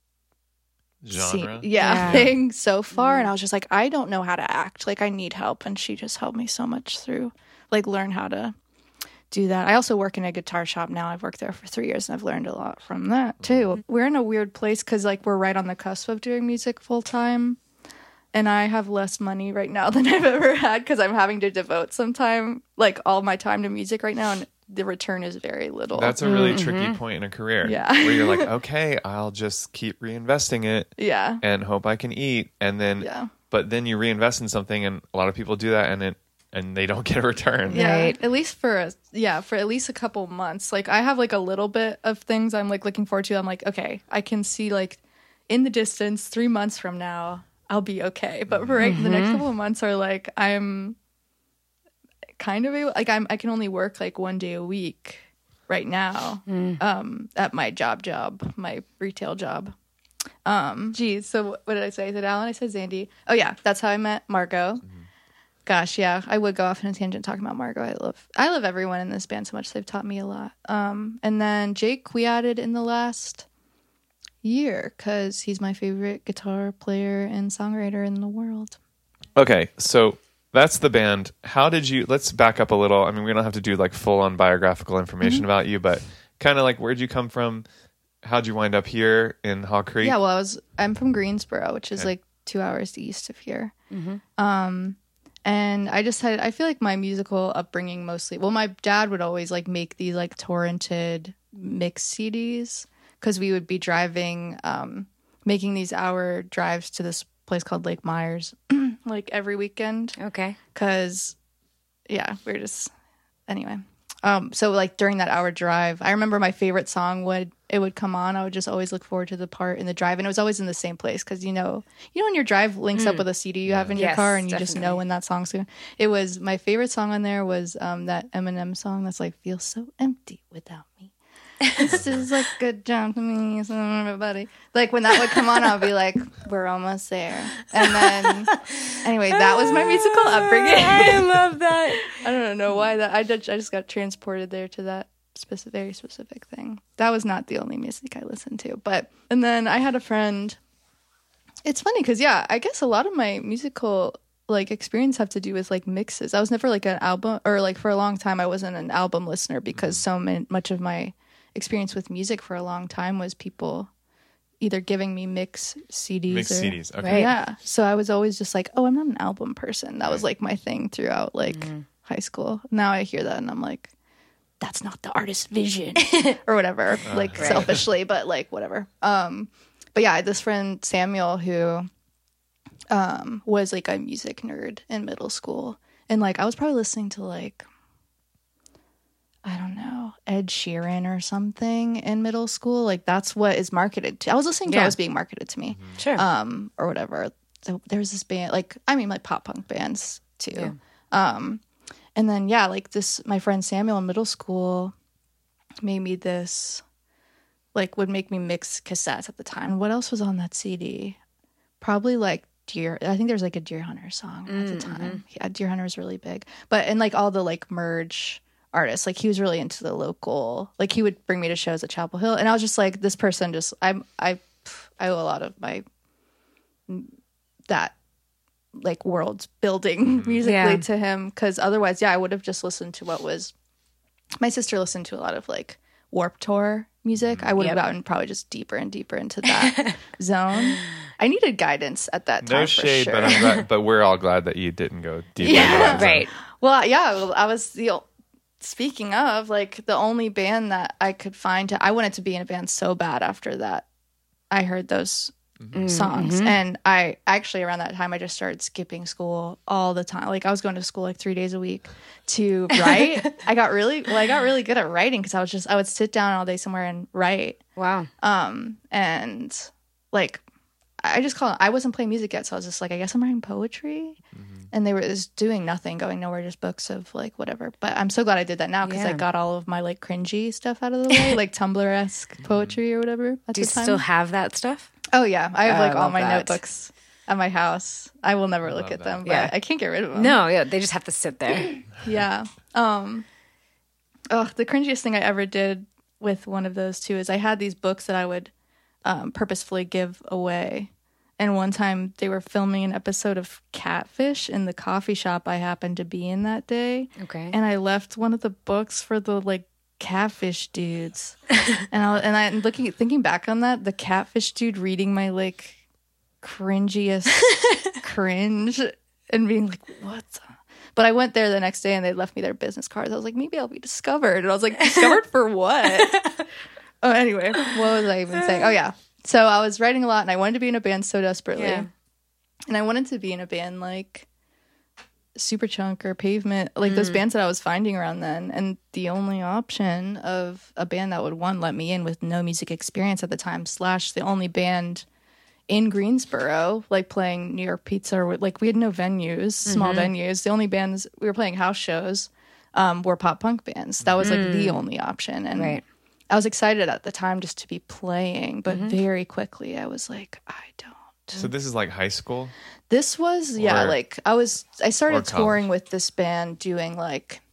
Genre. yeah, Yeah. thing so far. And I was just like, I don't know how to act. Like I need help. And she just helped me so much through like learn how to do that. I also work in a guitar shop now. I've worked there for three years and I've learned a lot from that too. We're in a weird place because like we're right on the cusp of doing music full time. And I have less money right now than I've ever had because I'm having to devote some time, like all my time to music right now. And the return is very little. That's a really tricky point in a career. Yeah. Where you're like, okay, I'll just keep reinvesting it yeah. and hope I can eat. And then, Yeah. but then you reinvest in something, and a lot of people do that, and it and they don't get a return. Yeah, Right. at least for a yeah, for at least a couple months. Like I have like a little bit of things I'm like looking forward to. I'm like, okay, I can see like in the distance, three months from now, I'll be okay. But for right, the next couple of months are like I'm kind of able, like I'm I can only work like one day a week right now um, at my job job, my retail job. Um, geez, so what did I say? I said Alan. I said Zandy. Oh yeah, that's how I met Margot. Gosh, yeah, I would go off on a tangent talking about Margot. I love, I love everyone in this band so much. They've taught me a lot. Um, and then Jake, we added in the last year because he's my favorite guitar player and songwriter in the world. Okay, so that's the band. How did you? Let's back up a little. I mean, we don't have to do like full on biographical information about you, but kind of like where'd you come from? How'd you wind up here in Haw Creek? Yeah, well, I was, I'm from Greensboro, which is Okay. like two hours east of here. Um, and I just had, I feel like my musical upbringing mostly, well, my dad would always like make these like torrented mix C Ds because we would be driving, um, making these hour drives to this place called Lake Myers like every weekend. Okay. Cause yeah, we're just, anyway. Um, so like during that hour drive, I remember my favorite song would, it would come on. I would just always look forward to the part in the drive. And it was always in the same place. Cause you know, you know, when your drive links up with a C D you have in your Yes, car and you just know definitely. when that song's going. It was my favorite song on there was, um, that Eminem song that's like, feels so empty without me. This is like a jump to me, so everybody. Like when that would come on, I'll be like, we're almost there. And then, anyway, that was my musical upbringing. I love that. I don't know why that. I just, I just got transported there to that specific, very specific thing. That was not the only music I listened to. But, and then I had a friend. It's funny because, yeah, I guess a lot of my musical like experience have to do with like mixes. I was never like an album, or like for a long time I wasn't an album listener because so man- much of my experience with music for a long time was people either giving me mix C Ds. Mix or, C Ds, okay. Right? Yeah. So I was always just like, oh, I'm not an album person. That was like my thing throughout like mm-hmm. high school. Now I hear that and I'm like, that's not the artist's vision or whatever, uh, like right. selfishly, but like whatever. Um, but yeah, I had this friend Samuel who um, was like a music nerd in middle school. And like, I was probably listening to like, I don't know, Ed Sheeran or something in middle school. Like that's what is marketed to. I was listening to yeah. what was being marketed to me. Mm-hmm. Sure. Um, or whatever. So there was this band, like, I mean, like pop punk bands too. Yeah. Um, and then, yeah, like this, my friend Samuel in middle school made me this, like would make me mix cassettes at the time. What else was on that C D? Probably like Deer, I think there's like a Deer Hunter song at the time. Mm-hmm. Yeah, Deer Hunter was really big. But, and like all the like merge artists, like he was really into the local, like he would bring me to shows at Chapel Hill. And I was just like, this person just, I'm, I, I owe a lot of my, that like world building musically yeah. to him. Cause otherwise, yeah, I would have just listened to what was, my sister listened to a lot of like Warped Tour music. I would have yep. gotten probably just deeper and deeper into that zone. I needed guidance at that time. No shade, for sure. but I'm glad, but we're all glad that you didn't go deeper. Yeah, into that right. zone. Well, yeah, I was the. Speaking of, like the only band that I could find, to, I wanted to be in a band so bad after that. I heard those mm-hmm. songs, mm-hmm. and I actually around that time I just started skipping school all the time. Like I was going to school like three days a week to write. I got really well. I got really good at writing because I was just I would sit down all day somewhere and write. Wow. Um, and like I just call it. I wasn't playing music yet, so I was just like, I guess I'm writing poetry. Mm-hmm. And they were just doing nothing, going nowhere, just books of like whatever. But I'm so glad I did that now because yeah. I got all of my like cringy stuff out of the way, like Tumblr-esque poetry or whatever. At Do you the time. still have that stuff? Oh yeah, I have like oh, all my that. notebooks at my house. I will never look at that. them, but yeah. I can't get rid of them. No, yeah, they just have to sit there. yeah. Um. Oh, the cringiest thing I ever did with one of those two is I had these books that I would um, purposefully give away. And one time they were filming an episode of Catfish in the coffee shop I happened to be in that day. Okay. And I left one of the books for the like Catfish dudes. and I and I looking thinking back on that, the Catfish dude reading my like cringiest cringe and being like, what the? But I went there the next day and they left me their business cards. I was like, maybe I'll be discovered. And I was like, discovered for what? Oh, anyway, what was I even saying? Oh yeah. So I was writing a lot, and I wanted to be in a band so desperately. Yeah. And I wanted to be in a band like Superchunk or Pavement, like mm. those bands that I was finding around then. And the only option of a band that would, one, let me in with no music experience at the time, slash the only band in Greensboro, like playing New York Pizza, or like we had no venues, small mm-hmm. venues. The only bands, we were playing house shows, um, were pop punk bands. That was like mm. the only option. And right. I was excited at the time just to be playing, but mm-hmm. very quickly I was like, I don't. So this is like high school? This was, yeah, or, like I was, I started touring with this band doing like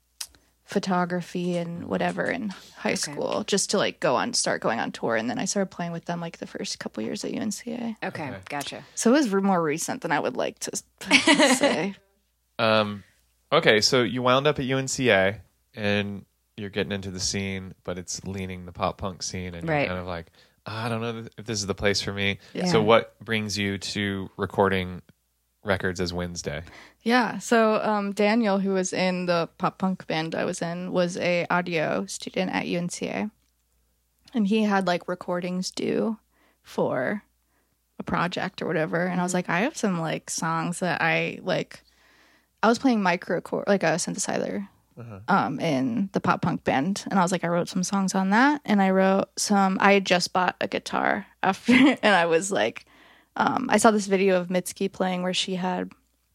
photography and whatever in high okay. school just to like go on, start going on tour. And then I started playing with them like the first couple years at U N C A. Okay, okay. Gotcha. So it was more recent than I would like to say. Um, okay, so you wound up at U N C A and you're getting into the scene, but it's leaning the pop punk scene, and right. you're kind of like, oh, I don't know if this is the place for me. Yeah. So what brings you to recording records as Wednesday? Yeah, so um, Daniel, who was in the pop punk band I was in, was a audio student at U N C A, and he had like recordings due for a project or whatever, and I was like, I have some like songs that I like. I was playing microchord, like a synthesizer. Uh-huh. Um, in the pop punk band, and I was like, I wrote some songs on that, and I wrote some. I had just bought a guitar after, and I was like, um, I saw this video of Mitski playing where she had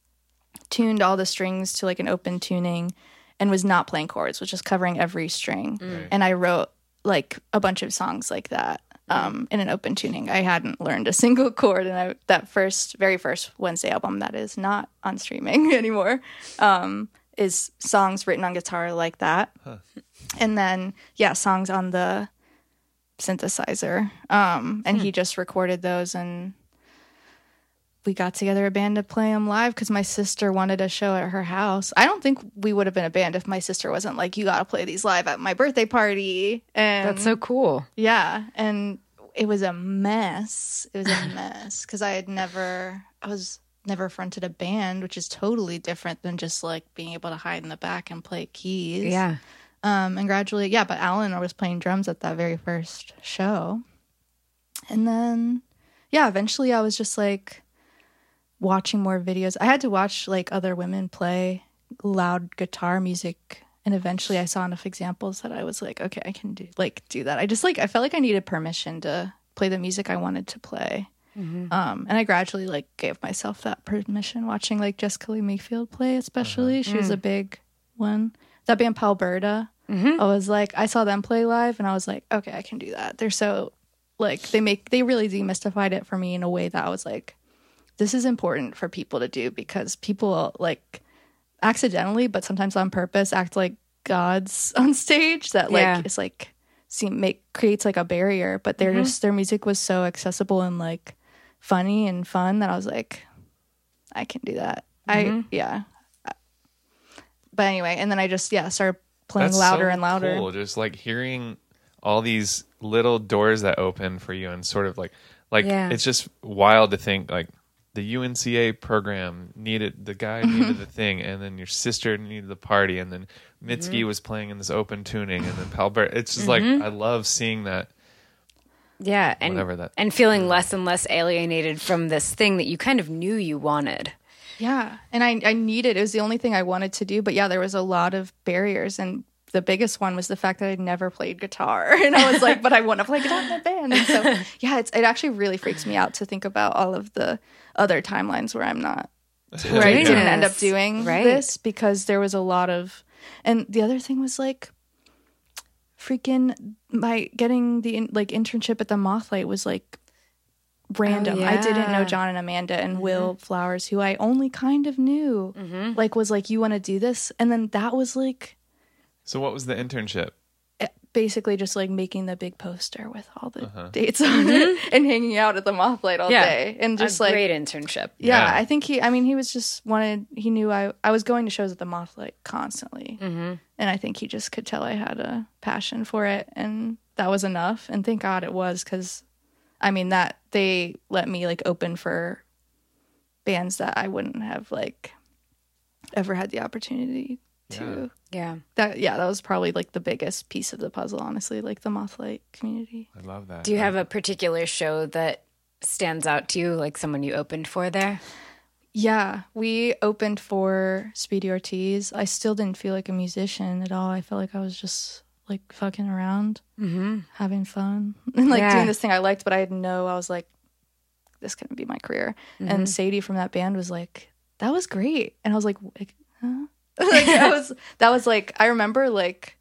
tuned all the strings to like an open tuning, and was not playing chords, was just covering every string. Mm. And I wrote like a bunch of songs like that um, in an open tuning. I hadn't learned a single chord, and I, that first, very first Wednesday album that is not on streaming anymore um, is songs written on guitar like that. Huh. And then, yeah, songs on the synthesizer. Um, and hmm. he just recorded those, and we got together a band to play them live because my sister wanted a show at her house. I don't think we would have been a band if my sister wasn't like, you got to play these live at my birthday party. And that's so cool. Yeah. And it was a mess. It was a mess because I had never, I was never fronted a band, which is totally different than just like being able to hide in the back and play keys. Yeah. Um, and gradually, yeah, but Alan was playing drums at that very first show. And then, yeah, eventually I was just like, watching more videos. I had to watch like other women play loud guitar music, and eventually I saw enough examples that I was like, okay, I can do like do that. I just like I felt like I needed permission to play the music I wanted to play. Mm-hmm. Um, and I gradually like gave myself that permission watching like Jessica Lee Mayfield play, especially. Uh-huh. She was mm. a big one. That band Palberta. Mm-hmm. I was like, I saw them play live and I was like, okay, I can do that. They're so like they make they really demystified it for me in a way that I was like, this is important for people to do because people like accidentally, but sometimes on purpose, act like gods on stage that like yeah. is like seem make creates like a barrier. But they're mm-hmm. just their music was so accessible and like funny and fun that I was like, I can do that. Mm-hmm. I yeah. But anyway, and then I just yeah started playing That's louder so and louder. Cool. Just like hearing all these little doors that open for you and sort of like like yeah. it's just wild to think like. The U N C A program needed the guy needed mm-hmm. the thing, and then your sister needed the party, and then Mitski mm-hmm. was playing in this open tuning, and then Palbert. It's just mm-hmm. like I love seeing that. Yeah, and that, and feeling less and less alienated from this thing that you kind of knew you wanted. Yeah, and I I needed it was the only thing I wanted to do, but yeah, there was a lot of barriers, and the biggest one was the fact that I'd never played guitar, and I was like, but I want to play guitar in a band, and so yeah, it's it actually really freaks me out to think about all of the other timelines where I'm not, where I didn't end up doing right. this because there was a lot of, and the other thing was like, freaking my getting the like internship at the Mothlight was like random. Oh, yeah. I didn't know John and Amanda and mm-hmm. Will Flowers, who I only kind of knew, mm-hmm. like was like, you want to do this, and then that was like. So what was the internship? Basically just like making the big poster with all the uh-huh. dates on it and hanging out at the Mothlight all yeah. day and just a like great internship. Yeah, yeah, I think he I mean he was just wanted he knew I I was going to shows at the Mothlight constantly. Mm-hmm. And I think he just could tell I had a passion for it, and that was enough, and thank God it was, cuz I mean that they let me like open for bands that I wouldn't have like ever had the opportunity to. Yeah. That yeah, that was probably like the biggest piece of the puzzle, honestly, like the Mothlight community. I love that. Do you have a particular show that stands out to you, like someone you opened for there? Yeah, we opened for Speedy Ortiz. I still didn't feel like a musician at all. I felt like I was just like fucking around, mm-hmm. having fun, and like yeah. doing this thing I liked, but I had no, I was like, this couldn't be my career. Mm-hmm. And Sadie from that band was like, that was great. And I was like, huh? like that was that was like I remember like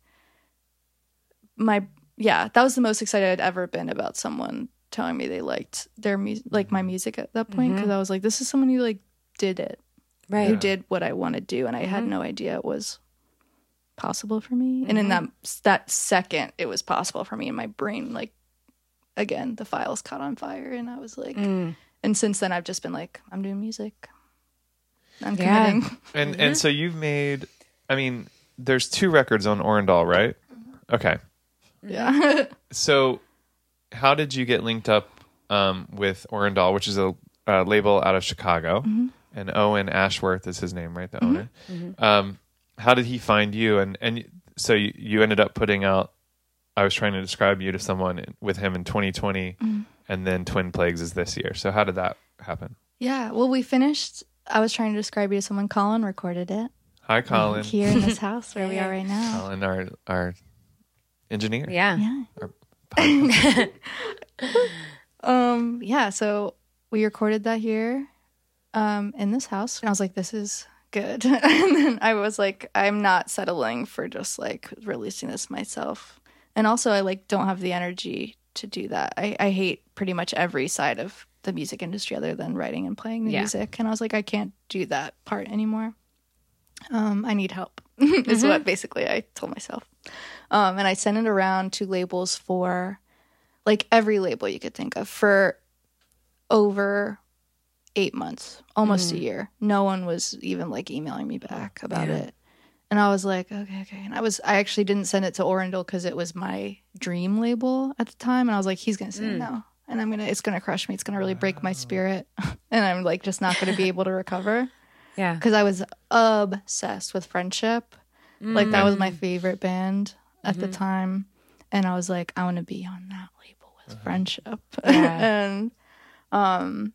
my yeah that was the most excited I'd ever been about someone telling me they liked their music, like my music at that point, because mm-hmm. I was like, this is someone who like did it, right? Who did what I want to do, and I mm-hmm. had no idea it was possible for me. Mm-hmm. And in that that second, it was possible for me, in my brain, like again, the files caught on fire, and I was like, mm. and since then I've just been like, I'm doing music. I'm committing. Yeah. And mm-hmm. and so you've made, I mean, there's two records on Orandal, right? Okay. Yeah. So how did you get linked up um, with Orandal, which is a, a label out of Chicago, mm-hmm. and Owen Ashworth is his name, right? The mm-hmm. owner. Mm-hmm. Um, how did he find you? And, and so you, you ended up putting out, I was trying to describe you to someone with him in twenty twenty, mm-hmm. and then Twin Plagues is this year. So how did that happen? Yeah. Well, we finished... I was trying to describe you to someone. Colin recorded it. Hi, Colin. Here in this house where we are right now. Colin, our our engineer. Yeah. Yeah. Our um. Yeah. So we recorded that here, um, in this house, and I was like, "This is good." And then I was like, "I'm not settling for just like releasing this myself." and also I like don't have the energy to do that. I, I hate pretty much every side of the music industry other than writing and playing the Yeah. music. And I was like, I can't do that part anymore. Um, I need help is what basically I told myself. Um, and I sent it around to labels for like every label you could think of for over eight months, almost a year. No one was even like emailing me back about Yeah. it. And I was like, okay, okay. And I was, I actually didn't send it to Orindel because it was my dream label at the time. And I was like, he's going to say no. And I'm going to, it's going to crush me. It's going to really break my spirit. And I'm like, just not going to be able to recover. Yeah. Because I was obsessed with Friendship. Like, that was my favorite band at the time. And I was like, I want to be on that label with Friendship. Yeah. and, um,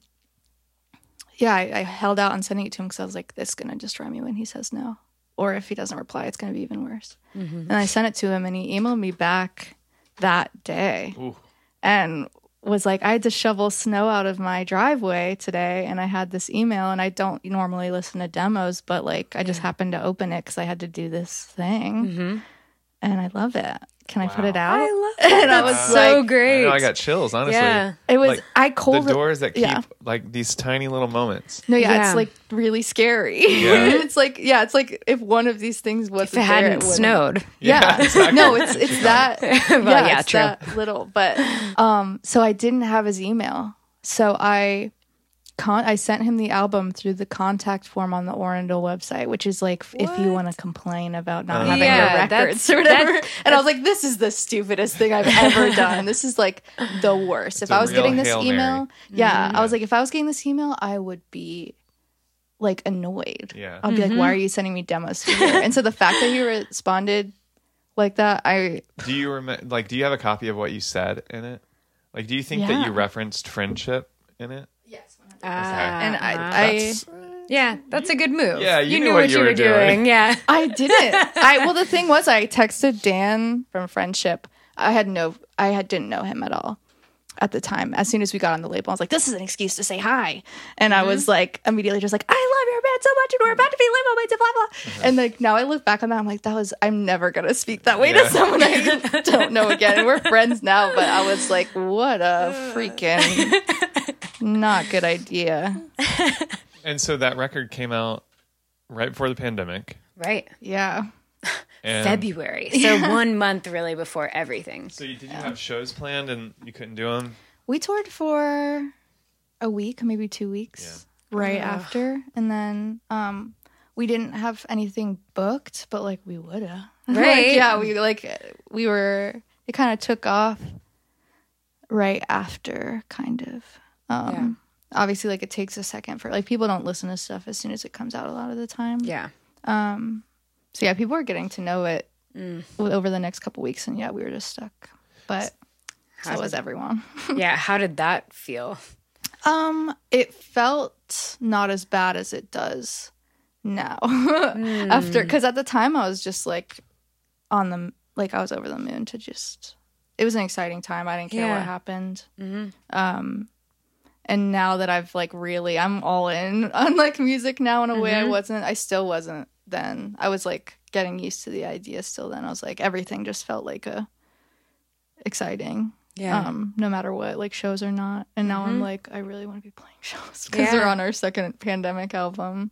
yeah, I, I held out on sending it to him because I was like, this is going to destroy me when he says no. Or if he doesn't reply, it's going to be even worse. And I sent it to him, and he emailed me back that day. Ooh. And was like, I had to shovel snow out of my driveway today, and I had this email, and I don't normally listen to demos, but like I just happened to open it because I had to do this thing, and I love it. Can I put it out? I love it. And I That's was so like, great. I know, I got chills, honestly. Yeah. it was Like, I cold the doors that keep yeah. like these tiny little moments. No, yeah, Yeah. it's like really scary. Yeah. it's like yeah, it's like if one of these things wasn't If it hadn't there, it wouldn't- snowed. Yeah, exactly. no, it's it's that. Well, yeah, yeah, it's true. that little. But um, so I didn't have his email, so I con I sent him the album through the contact form on the Orindel website, which is like f- if you want to complain about not Uh-huh. having Yeah, your that's- records or whatever. that's- and I was like, this is the stupidest thing I've ever done. This is like the worst. It's if a I was real getting this Hail email, Mary. yeah, I was like, if I was getting this email, I would be like annoyed. Yeah. I'll be like, why are you sending me demos for here? And so the fact that he responded like that, I Do you remember? Like, do you have a copy of what you said in it? Like, do you think Yeah. that you referenced Friendship in it? Ah, and I, uh-huh. I yeah, that's a good move. Yeah, you knew knew what, what you you were were doing. doing. Yeah. I didn't. I well, the thing was, I texted Dan from Friendship. I had no, I had didn't know him at all at the time. As soon as we got on the label, I was like, "This is an excuse to say hi," and I was like, immediately just like, "I love your band so much, and we're about to be limo mates and blah blah." And like now I look back on that, I'm like, "That was I'm never gonna speak that way Yeah. to someone I don't know again." And we're friends now, but I was like, "What a freaking not good idea." And so that record came out right before the pandemic. Right. Yeah. And February. So one month really before everything. So you, did you have shows planned and you couldn't do them? We toured for a week, maybe two weeks, right after, and then um, we didn't have anything booked, but like we would have, Right. like, yeah, we like we were. It kind of took off right after, kind of. Um, Yeah. Obviously, like it takes a second for like people don't listen to stuff as soon as it comes out a lot of the time. Yeah. Um. So yeah, people are getting to know it over the next couple weeks, and yeah, we were just stuck, but so was everyone. Yeah. How did that feel? Um, it felt not as bad as it does now. After, because at the time I was just like on the like I was over the moon to just. It was an exciting time. I didn't care Yeah. what happened. Um, and now that I've like really, I'm all in on like music now in a way I wasn't. I still wasn't then. I was like getting used to the idea still. Then I was like everything just felt like a exciting. Yeah. Um, no matter what, like shows or not. And now I'm like, I really want to be playing shows because Yeah. they're on our second pandemic album.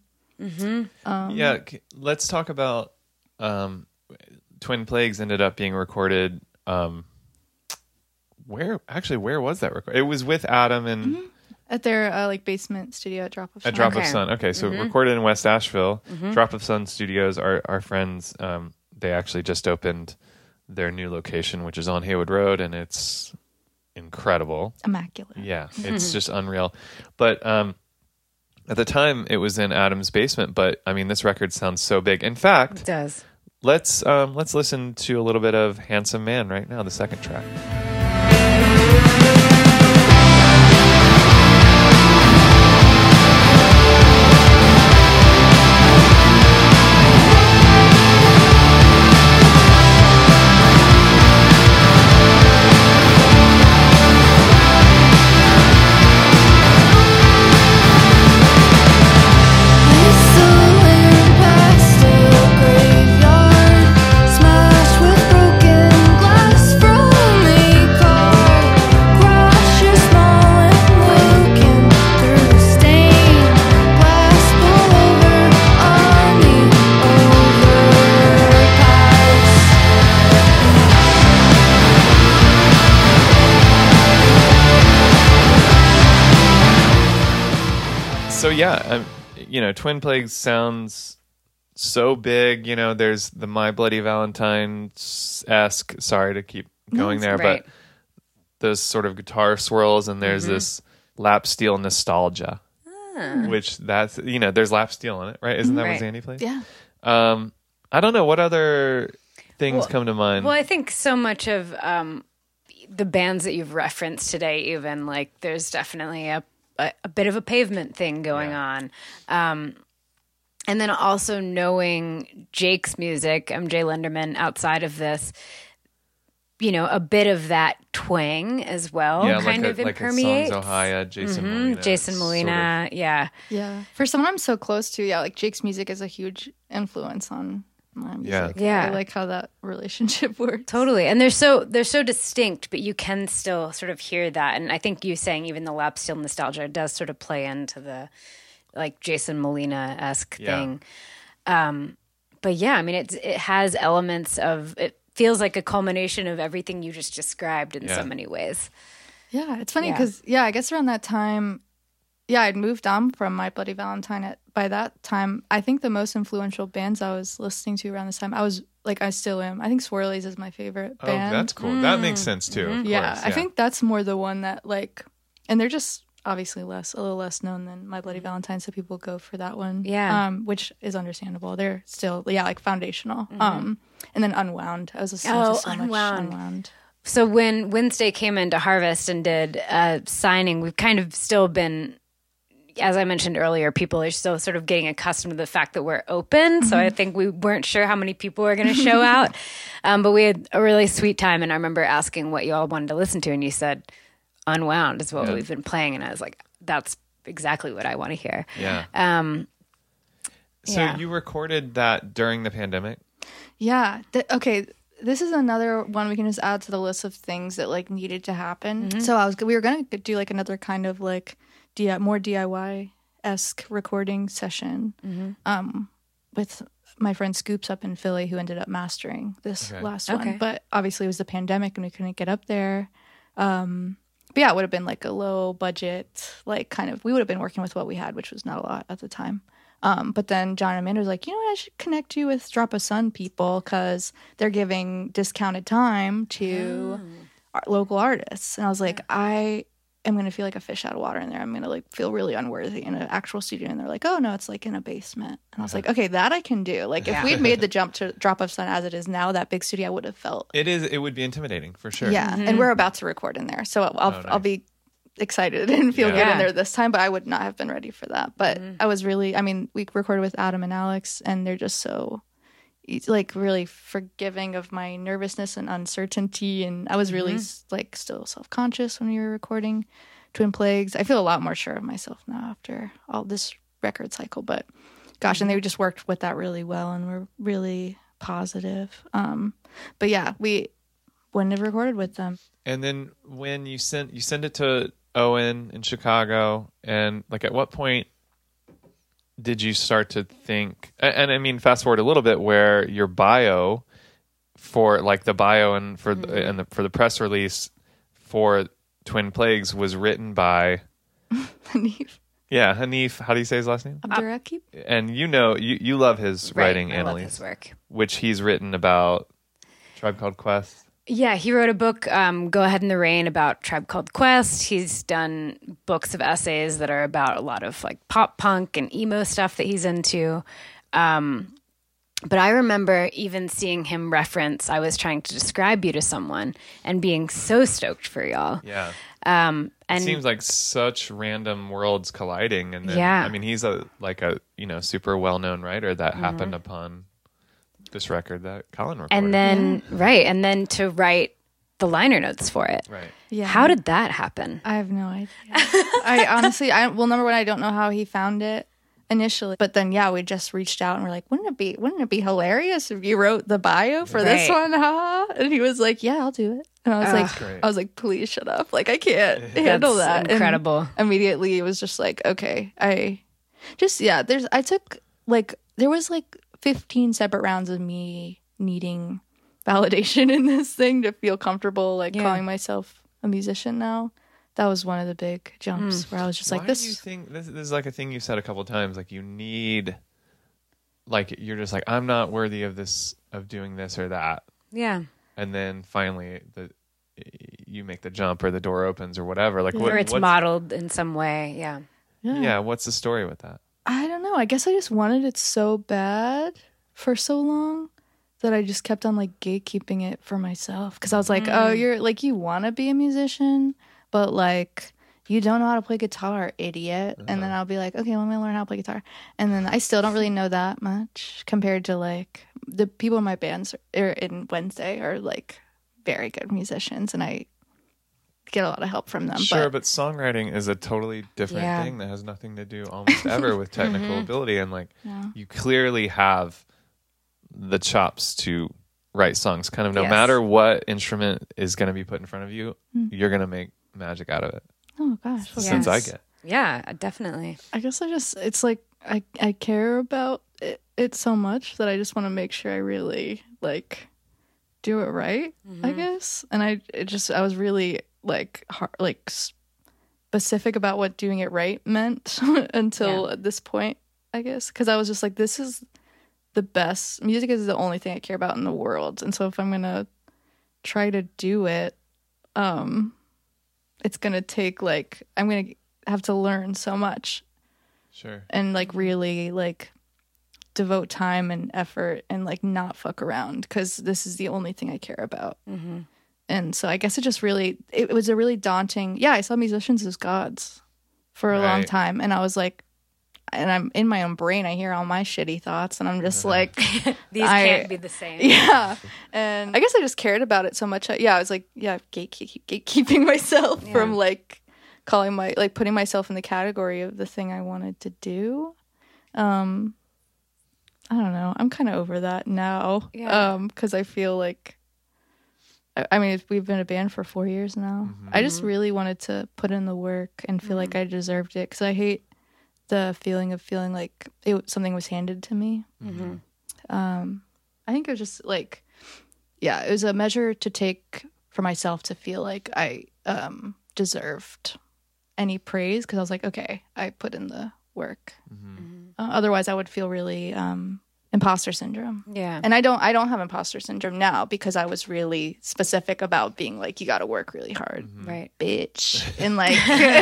Um, Yeah, c- let's talk about um, Twin Plagues ended up being recorded. Um, where actually, where was that record? It was with Adam and At their uh, like basement studio at Drop of Sun. at Drop of Okay. Sun. Okay, so recorded in West Asheville. Drop of Sun Studios. Our our friends, um, they actually just opened their new location, which is on Haywood Road, and it's incredible. Immaculate. Yeah, it's just unreal. But um, at the time, it was in Adam's basement. But I mean, this record sounds so big. In It fact, does. let's um, let's listen to a little bit of "Handsome Man" right now, the second track. Past a graveyard, smashed with broken glass. yeah, um, you know, Twin Plagues sounds so big. You know, there's the My Bloody Valentine-esque, sorry to keep going No, there, right. but those sort of guitar swirls, and there's Mm-hmm. this lap steel nostalgia, Ah. which that's, you know, there's lap steel in it, right? Isn't that Right. what Zandy plays? Yeah. Um, I don't know. What other things Well- come to mind? Well, I think so much of um, the bands that you've referenced today, even like there's definitely a a, a bit of a Pavement thing going Yeah. on, um, and then also knowing Jake's music, M J Lenderman. Outside of this, you know, a bit of that twang as well, yeah, kind like of a, like a impermeates. Songs Ohio, Jason Mhm, Molina. Jason sort Molina, yeah. Yeah. For someone I'm so close to, yeah, like Jake's music is a huge influence on my music. Yeah. I like how that relationship works. Totally. And they're so they're so distinct, but you can still sort of hear that. And I think you saying even the lap steel nostalgia does sort of play into the like Jason Molina-esque Yeah. thing. Um, but yeah, I mean it it has elements of it feels like a culmination of everything you just described in Yeah. so many ways. Yeah, it's funny Yeah. because yeah. I guess around that time, yeah, I'd moved on from My Bloody Valentine. At by that time, I think the most influential bands I was listening to around this time, I was like, I still am. I think Swirlies is my favorite Oh, band. that's cool. That makes sense too. Of yeah, course, I think that's more the one that like, and they're just obviously less, a little less known than My Bloody Valentine, so people go for that one. Yeah. um, which is understandable. They're still yeah, like foundational. Um, and then Unwound. I was listening Oh, to so Unwound. much Unwound. So when Wednesday came into Harvest and did a signing, we've kind of still been, as I mentioned earlier, people are still sort of getting accustomed to the fact that we're open. So I think we weren't sure how many people were going to show out. Um, but we had a really sweet time. And I remember asking what you all wanted to listen to. And you said, Unwound is what Yeah. we've been playing. And I was like, that's exactly what I want to hear. Yeah. Um, So yeah. you recorded that during the pandemic? Yeah. Th- okay. This is another one we can just add to the list of things that like needed to happen. So I was we were gonna do like another kind of like D I, more D I Y esque recording session um, with my friend Scoops up in Philly, who ended up mastering this Okay. last Okay. one. But obviously it was the pandemic and we couldn't get up there. Um, but yeah, it would have been like a low budget, like kind of we would have been working with what we had, which was not a lot at the time. Um, but then John and Amanda was like, you know what, I should connect you with Drop a Sun people because they're giving discounted time to our local artists. And I was like, I am going to feel like a fish out of water in there. I'm going to like feel really unworthy in an actual studio. And they're like, oh no, it's like in a basement. And I was like, okay, that I can do. Like if we'd made the jump to Drop a Sun as it is now, that big studio I would have felt. It is. It would be intimidating for sure. Yeah. And we're about to record in there. So I'll, Oh, nice. I'll be excited and feel Yeah. good Yeah. in there this time, but I would not have been ready for that. But I was really, I mean, we recorded with Adam and Alex, and they're just so, like, really forgiving of my nervousness and uncertainty. And I was really, like, still self conscious when we were recording Twin Plagues. I feel a lot more sure of myself now after all this record cycle. But gosh, and they just worked with that really well and were really positive. Um, but yeah, we wouldn't have recorded with them. And then when you sent you send it to Owen in Chicago, and like at what point did you start to think? And, and I mean, fast forward a little bit, where your bio for like the bio and for the, and the, for the press release for Twin Plagues was written by Hanif yeah Hanif. How do you say his last name? Abdurraqib. And you know you you love his Right. writing, I love Annalise, his work. which he's written about Tribe Called Quest. Yeah, he wrote a book, um, Go Ahead in the Rain, about Tribe Called Quest. He's done books of essays that are about a lot of like pop punk and emo stuff that he's into. Um, but I remember even seeing him reference, I was trying to describe you to someone and being so stoked for y'all. Yeah. Um, and It seems like such random worlds colliding, and then Yeah. I mean he's a like a you know super well known writer that happened upon this record that Colin recorded. and then, right, and then to write the liner notes for it. right, Yeah. How did that happen? I have no idea. I honestly, I well, number one, I don't know how he found it initially, but then yeah, we just reached out and we're like, wouldn't it be, wouldn't it be hilarious if you wrote the bio for this Right. one? Ha! And he was like, yeah, I'll do it. And I was like, Great. I was like, please shut up. Like I can't handle That's that. And incredible. immediately, it was just like, okay, I just yeah. There's I took like there was like fifteen separate rounds of me needing validation in this thing to feel comfortable, like Yeah. calling myself a musician now. that was one of the big jumps where I was just Why like, this. do you think this, this is like a thing you said a couple of times? Like you need, like you're just like, I'm not worthy of this, of doing this or that. Yeah. And then finally the you make the jump or the door opens or whatever. Like what, or it's what's- modeled in some way. Yeah. Yeah. Yeah. What's the story with that? I don't know. I guess I just wanted it so bad for so long that I just kept on like gatekeeping it for myself. Because I was like, oh, you're like, you want to be a musician, but like, you don't know how to play guitar, idiot. Uh-huh. And then I'll be like, okay, let me learn how to play guitar. And then I still don't really know that much compared to like the people in my bands or in Wednesday are like very good musicians, and I get a lot of help from them. Sure, but, but songwriting is a totally different Yeah. thing that has nothing to do almost ever with technical Mm-hmm. ability. And like, Yeah. you clearly have the chops to write songs. Kind of no Yes. matter what instrument is going to be put in front of you, Hmm. you're going to make magic out of it. oh gosh, The okay. sense I Yes. get. Yeah, definitely. I guess I just, it's like, I, I care about it, it so much that I just want to make sure I really, like, do it right, I guess. And I, it just, I was really, like, hard, like, specific about what doing it right meant until Yeah. at this point, I guess. Because I was just like, this is the best, music is the only thing I care about in the world. And so if I'm going to try to do it, um, it's going to take, like, I'm going to have to learn so much Sure. and like really like devote time and effort and like not fuck around because this is the only thing I care about. Mm-hmm. And so I guess it just really, it was a really daunting, yeah, I saw musicians as gods for a long Right. time. And I was like, and I'm in my own brain, I hear all my shitty thoughts and I'm just like, These I- can't be the same. yeah. And I guess I just cared about it so much. Yeah, I was like, yeah, gatekeep- gatekeeping myself Yeah. from like calling my, like putting myself in the category of the thing I wanted to do. Um, I don't know. I'm kind of over that now. Yeah. Um, because I feel like, I, I mean, we've been a band for four years now. I just really wanted to put in the work and feel like I deserved it because I hate the feeling of feeling like it something was handed to me. Mm-hmm. Um, I think it was just like, yeah, it was a measure to take for myself to feel like I um, deserved any praise because I was like, okay, I put in the work. Uh, otherwise, I would feel really um, imposter syndrome. Yeah. And I don't, I don't have imposter syndrome now because I was really specific about being like, you got to work really hard, Right. bitch, and like,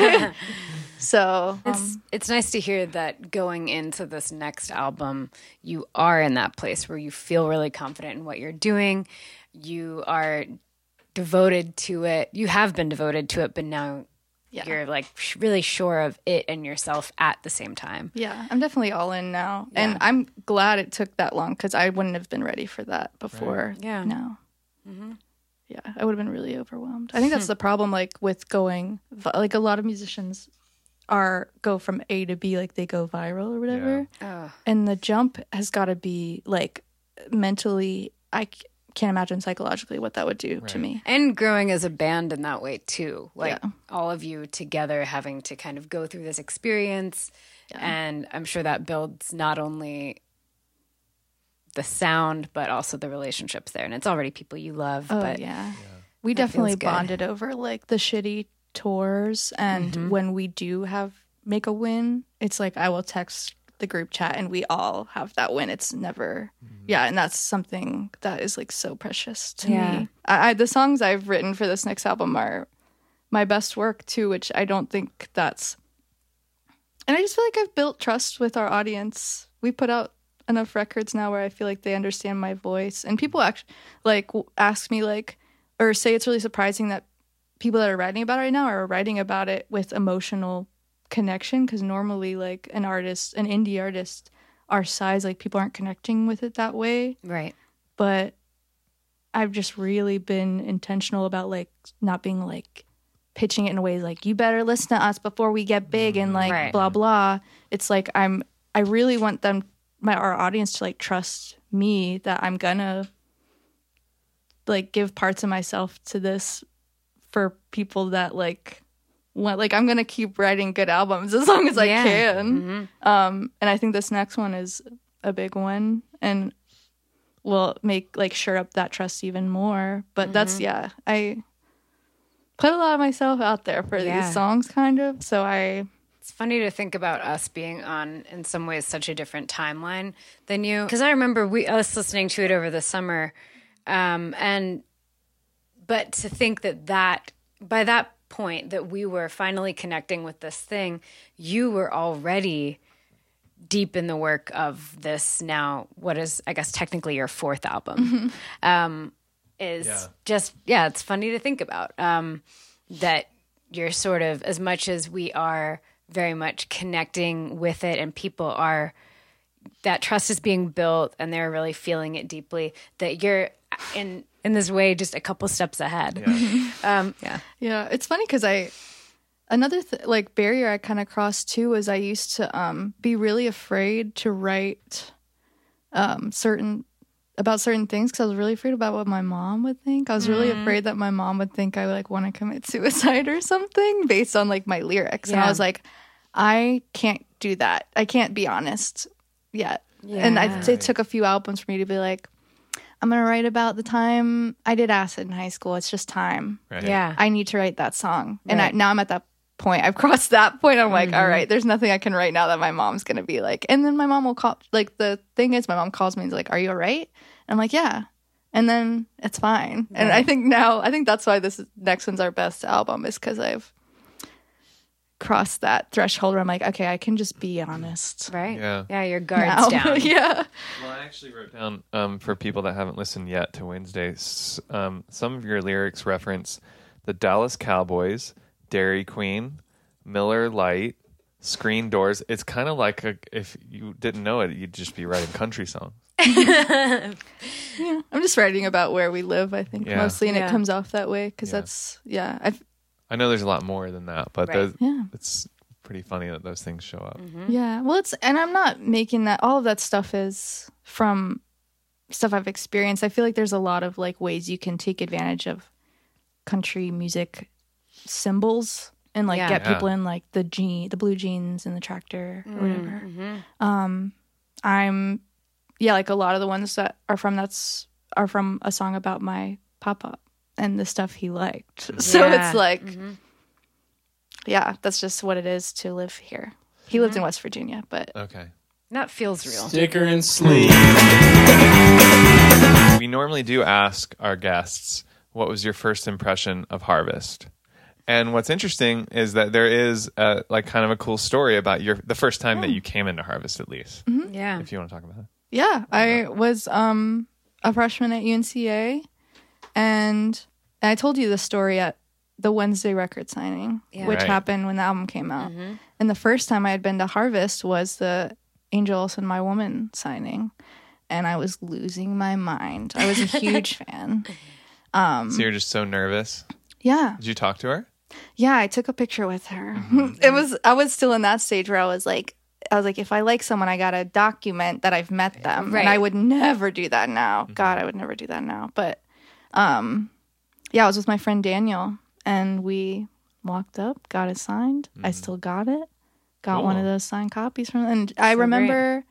so It's um, it's nice to hear that going into this next album, you are in that place where you feel really confident in what you're doing. You are devoted to it. You have been devoted to it, but now Yeah. you're like sh- really sure of it and yourself at the same time. yeah, I'm definitely all in now, Yeah. and I'm glad it took that long because I wouldn't have been ready for that before. Yeah. now. Yeah, I would have been really overwhelmed. I think that's the problem, like with going, vi- like a lot of musicians are go from A to B, like they go viral or whatever, Oh, and the jump has got to be like mentally. I c- can't imagine psychologically what that would do to Right. me. and growing as a band in that way too, like Yeah. all of you together having to kind of go through this experience, and I'm sure that builds not only the sound but also the relationships there, and it's already people you love. Oh but yeah. we that definitely feels good. bonded over like the shitty tours, and Mm-hmm. when we do have make a win, it's like I will text the group chat and we all have that win. It's never, yeah, and that's something that is like so precious to Yeah. me. I, I the songs I've written for this next album are my best work too, which I don't think that's. And I just feel like I've built trust with our audience. We put out enough records now where I feel like they understand my voice, and people actually like w- ask me like, or say it's really surprising that people that are writing about it right now are writing about it with emotional connection, because normally like an artist, an indie artist our size, like people aren't connecting with it that way. right. But I've just really been intentional about like not being like pitching it in ways like you better listen to us before we get big and like Right. blah blah. It's like I'm I really want them my our audience to like trust me that I'm gonna like give parts of myself to this for people that like want, like I'm gonna keep writing good albums as long as I Yeah. can. Mhm. Um and I think this next one is a big one and will make like sure up that trust even more. But that's yeah, I put a lot of myself out there for Yeah. these songs, kind of. So I, It's funny to think about us being on, in some ways, such a different timeline than you. Because I remember we us listening to it over the summer, um, and but to think that that by that point that we were finally connecting with this thing, you were already deep in the work of this now, what is, I guess, technically your fourth album, um, is Yeah. just, yeah, it's funny to think about, um, that you're sort of, as much as we are very much connecting with it and people are, that trust is being built and they're really feeling it deeply, that you're in, in this way, just a couple steps ahead. Yeah. um, yeah. yeah, it's funny because I, another th- like barrier I kind of crossed too was I used to um, be really afraid to write um, certain about certain things because I was really afraid about what my mom would think. I was really Mm. afraid that my mom would think I like want to commit suicide or something based on like my lyrics. And Yeah. I was like, I can't do that. I can't be honest yet. And I, Yeah. it took a few albums for me to be like, I'm going to write about the time I did acid in high school. It's just time. Right. Yeah. I need to write that song. And Right. I, now I'm at that point. I've crossed that point. I'm like, Mm-hmm. all right, there's nothing I can write now that my mom's going to be like. And then my mom will call. Like, the thing is, my mom calls me and is like, are you all right? And I'm like, yeah. And then it's fine. And I think now, I think that's why this is, next one's our best album, is because I've crossed that threshold where I'm like, okay, I can just be honest. Right? Yeah. Yeah, your guard's Now. down. Yeah. Well, I actually wrote down um, for people that haven't listened yet to Wednesdays, um, some of your lyrics reference the Dallas Cowboys, Dairy Queen, Miller Lite, Screen Doors. It's kind of like a, if you didn't know it, you'd just be writing country songs. Yeah. I'm just writing about where we live, I think, Yeah. mostly. And Yeah. it comes off that way because Yeah. that's, yeah. I've, I know there's a lot more than that, but Right. those- Yeah. it's pretty funny that those things show up. Yeah. Well, it's, and I'm not making that, all of that stuff is from stuff I've experienced. I feel like there's a lot of like ways you can take advantage of country music symbols and like Yeah. get Yeah. people in like the jean, the blue jeans and the tractor or whatever. Mm-hmm. Um, I'm, yeah, like a lot of the ones that are from that's are from a song about my papa and the stuff he liked. So Yeah. it's like, Mm-hmm. yeah, that's just what it is to live here. He lived in West Virginia, but Okay. That feels real. Sticker and sleeve. We normally do ask our guests, what was your first impression of Harvest? And what's interesting is that there is a, like kind of a cool story about your the first time that you came into Harvest, at least. Yeah. If you want to talk about it. yeah, I was um, a freshman at U N C A, and I told you the story at the Wednesday record signing, Yeah. which Right. happened when the album came out. And the first time I had been to Harvest was the Angel Olsen, My Woman signing, and I was losing my mind. I was a huge fan. So you're just so nervous. Yeah. Did you talk to her? Yeah, I took a picture with her. It was I was still in that stage where I was like I was like, if I like someone, I gotta document that I've met them. Right. And I would never do that now. God, I would never do that now. But um yeah, I was with my friend Daniel and we walked up, got it signed. I still got it. Got one of Cool. those signed copies from and I So remember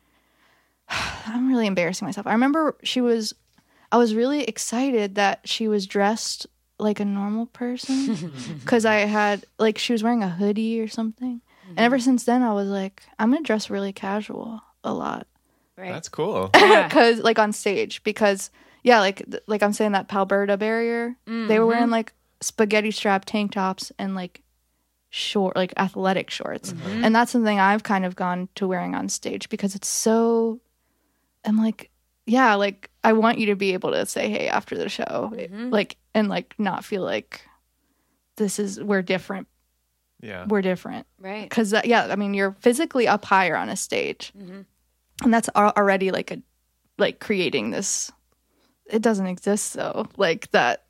I'm really embarrassing myself. I remember she was I was really excited that she was dressed like a normal person because I had like she was wearing a hoodie or something. And ever since then I was like, I'm gonna dress really casual a lot Right. That's cool. Yeah. because like on stage because yeah like th- like I'm saying that Palberta barrier they were wearing like spaghetti strap tank tops and like short like athletic shorts and that's something I've kind of gone to wearing on stage because it's so I'm like yeah like I want you to be able to say hey after the show like and like not feel like this is we're different Yeah. we're different Right. because yeah I mean you're physically up higher on a stage and that's al- already like a like creating this it doesn't exist though like that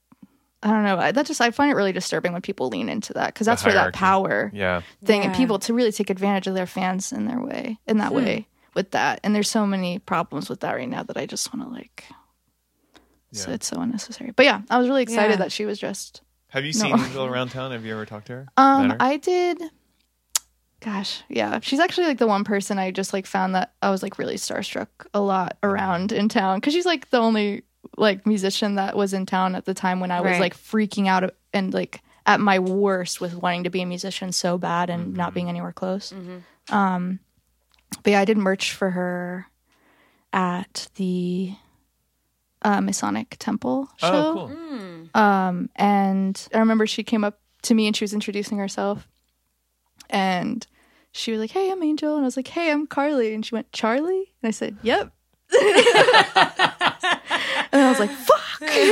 I don't know I, that just I find it really disturbing when people lean into that because that's where that hierarchy. power Yeah. thing and Yeah. people to really take advantage of their fans in their way in that way with that and there's so many problems with that right now that I just want to like so Yeah. it's so unnecessary but yeah I was really excited Yeah. that she was dressed Have you No. seen Angel around town? Have you ever talked to her? Um, Met her? I did. Gosh, yeah, she's actually like the one person I just like found that I was like really starstruck a lot around in town because she's like the only like musician that was in town at the time when I was Right. like freaking out and like at my worst with wanting to be a musician so bad and mm-hmm. not being anywhere close. Mm-hmm. Um, but yeah, I did merch for her at the uh, Masonic Temple show. Oh, cool. Mm. Um, and I remember she came up to me and she was introducing herself. And she was like, hey, I'm Angel. And I was like, hey, I'm Carly. And she went, Charlie? And I said, yep. And I was like, fuck.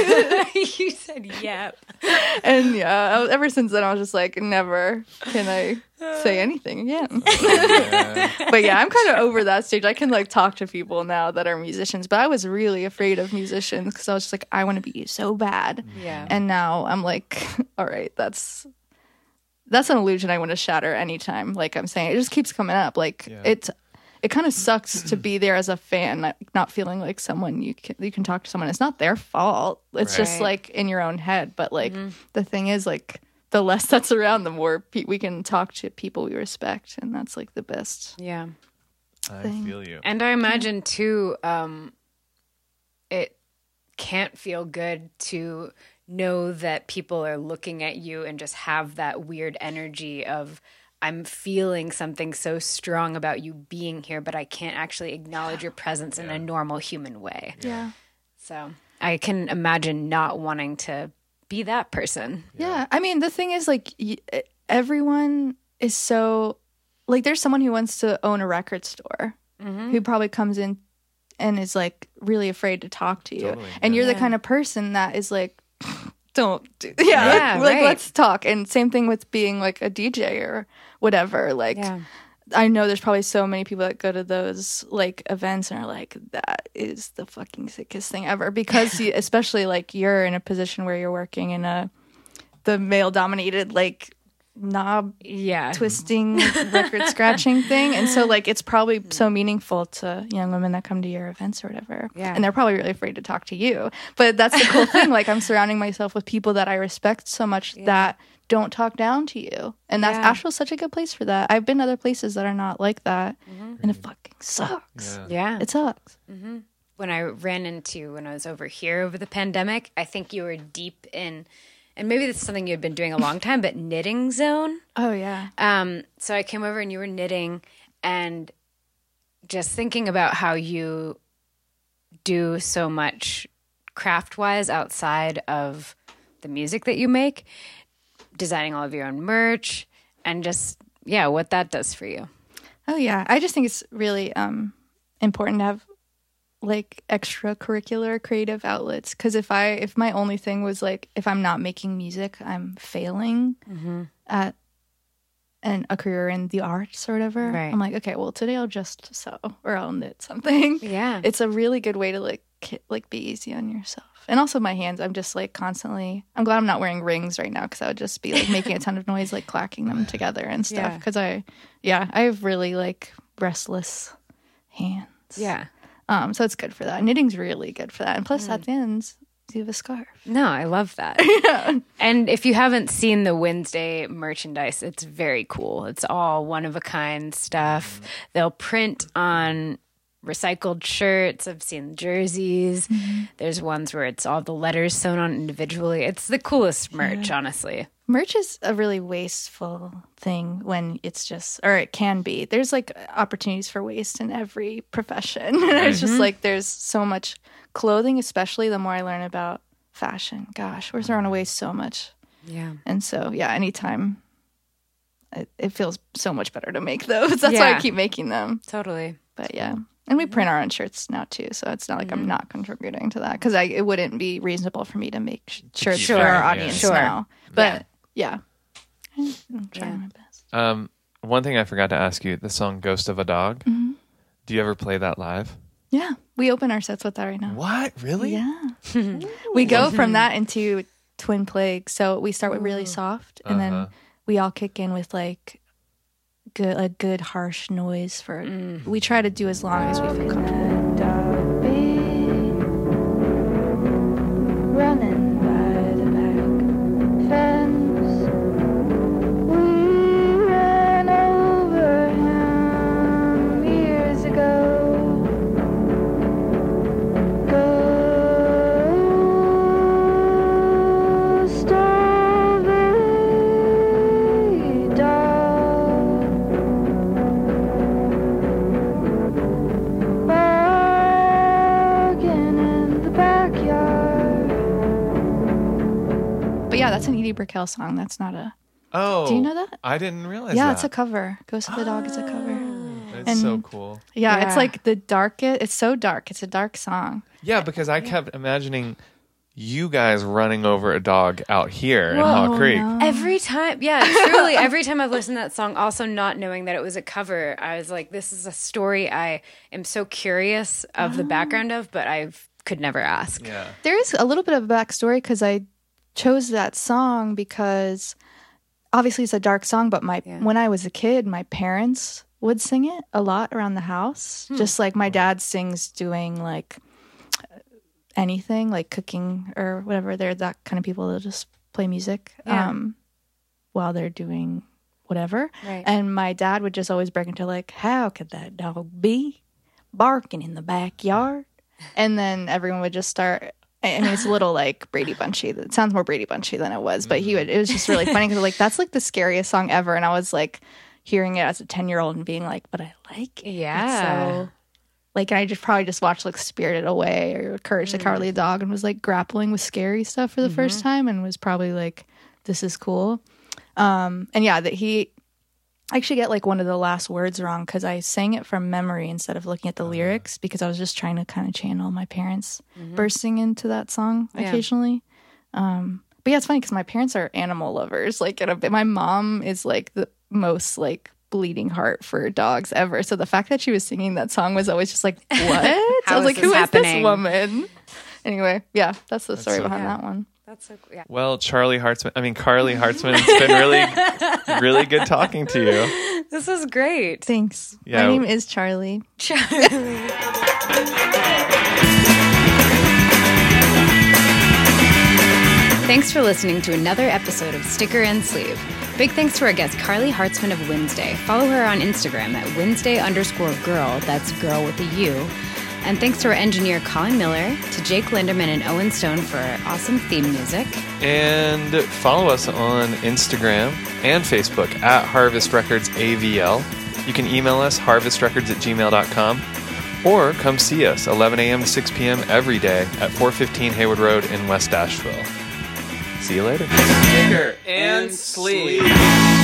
You said, yep. And yeah, I was, ever since then, I was just like, never can I say anything again. Yeah. But yeah, I'm kind of over that stage. I can like talk to people now that are musicians, but I was really afraid of musicians because I was just like, I want to be so bad. Yeah. And now I'm like, all right, that's that's an illusion I want to shatter anytime. Like I'm saying, it just keeps coming up. Like yeah. it's it kind of sucks to be there as a fan, not, not feeling like someone you can you can talk to someone. It's not their fault. It's right. just like in your own head. But like mm-hmm. the thing is, like the less that's around, the more pe- we can talk to people we respect, and that's like the best. Yeah, I thing. feel you. And I imagine too, um, it can't feel good to know that people are looking at you and just have that weird energy of, I'm feeling something so strong about you being here, but I can't actually acknowledge your presence yeah. in a normal human way. Yeah. So I can imagine not wanting to be that person. Yeah. yeah. I mean, the thing is, like, y- everyone is so, like, there's someone who wants to own a record store mm-hmm. who probably comes in and is, like, really afraid to talk to you. Totally, and yeah. you're yeah. the kind of person that is like, don't do yeah, yeah like, like right. let's talk. And same thing with being like a D J or whatever. Like yeah. I know there's probably so many people that go to those like events and are like, that is the fucking sickest thing ever, because you, especially like you're in a position where you're working in a the male dominated like knob yeah twisting record scratching thing, and so like it's probably so meaningful to young women that come to your events or whatever, yeah and they're probably really afraid to talk to you, but that's the cool thing. Like I'm surrounding myself with people that I respect so much yeah. that don't talk down to you, and that's yeah. Asheville's such a good place for that. I've been other places that are not like that, mm-hmm. and it fucking sucks. yeah, yeah. It sucks. Mm-hmm. When I ran into when I was over here over the pandemic, I think you were deep in, and maybe this is something you'd been doing a long time, but knitting zone. Oh, yeah. Um, so I came over and you were knitting, and just thinking about how you do so much craft-wise outside of the music that you make, designing all of your own merch, and just, yeah, what that does for you. Oh, yeah. I just think it's really um, important to have like extracurricular creative outlets, because if I if my only thing was like, if I'm not making music, I'm failing mm-hmm. at an a career in the arts or whatever. Right. I'm like, okay, well today I'll just sew or I'll knit something. Yeah, it's a really good way to like ki- like be easy on yourself. And also my hands, I'm just like constantly, I'm glad I'm not wearing rings right now, because I would just be like making a ton of noise like clacking them together and stuff, because yeah. I yeah I have really like restless hands. Yeah. Um, so it's good for that. Knitting's really good for that. And plus, mm. at the end, you have a scarf. No, I love that. yeah. And if you haven't seen the Wednesday merchandise, it's very cool. It's all one-of-a-kind stuff. Mm. They'll print on recycled shirts. I've seen jerseys. Mm-hmm. There's ones where it's all the letters sewn on individually. It's the coolest merch, yeah. honestly. Merch is a really wasteful thing when it's just, or it can be. There's like opportunities for waste in every profession. Mm-hmm. It's just like there's so much clothing, especially the more I learn about fashion. Gosh, we're throwing away so much. Yeah. And so, yeah, anytime it, it feels so much better to make those. That's yeah. why I keep making them. Totally. But yeah. And we print our own shirts now too, so it's not like mm-hmm. I'm not contributing to that, because I it wouldn't be reasonable for me to make sh- shirts sure. for our yeah. audience sure. now. But yeah, yeah. I'm trying yeah. my best. Um, one thing I forgot to ask you: the song "Ghost of a Dog." Mm-hmm. Do you ever play that live? Yeah, we open our sets with that right now. What? Really? Yeah. We go from that into Twin Plague. So we start with really soft, and uh-huh. then we all kick in with like good a good harsh noise for. Mm. We try to do as long as we feel comfortable. Running by the back fence, we ran over him years ago. Ghost of a Brickell song. That's not a. Oh, do you know that? I didn't realize. Yeah, that. it's a cover. Ghost of the Dog is a cover. It's And so cool. Yeah, Yeah. it's like the darkest. It's so dark. It's a dark song. Yeah, because I kept imagining you guys running over a dog out here in Whoa, Hawk Creek. no. Every time, yeah, truly, every time I've listened to that song, also not knowing that it was a cover, I was like, this is a story I am so curious of the background of, but I could never ask. Yeah. There is a little bit of a backstory because I chose that song because obviously it's a dark song, but my Yeah. when I was a kid, my parents would sing it a lot around the house. Just like my dad sings doing like anything, like cooking or whatever. They're that kind of people that just play music Yeah. um, while they're doing whatever. Right. And my dad would just always break into like, how could that dog be barking in the backyard? And then everyone would just start. I mean, it's a little like Brady Bunchy. It sounds more Brady Bunchy than it was, but he would. It was just really funny because like that's like the scariest song ever, and I was like hearing it as a ten year old and being like, but I like it. Yeah. It's so like I just probably just watched like Spirited Away or Courage the Cowardly Dog and was like grappling with scary stuff for the first time and was probably like, this is cool. Um, and yeah, that he. I actually get like one of the last words wrong because I sang it from memory instead of looking at the lyrics because I was just trying to kind of channel my parents bursting into that song Yeah. occasionally. Um, but yeah, it's funny because my parents are animal lovers. Like, in a bit, my mom is like the most like bleeding heart for dogs ever. So the fact that she was singing that song was always just like, what? I How was is like, this who is happening? this woman? Anyway, yeah, that's the story so behind cool. that one. That's so cool. Yeah. Well, Charlie Hartzman, I mean, Carly Hartzman, it's been really, really good talking to you. This is great. Thanks. Yeah. My name is Charlie. Thanks for listening to another episode of Sticker and Sleeve. Big thanks to our guest, Carly Hartzman of Wednesday. Follow her on Instagram at Wednesday underscore girl. That's girl with a U. And thanks to our engineer, Colin Miller, to Jake Linderman and Owen Stone for our awesome theme music. And follow us on Instagram and Facebook at Harvest Records A V L. You can email us harvestrecords at gmail dot com or come see us eleven a.m. to six p.m. every day at four fifteen Haywood Road in West Asheville. See you later. Sticker and sleeve.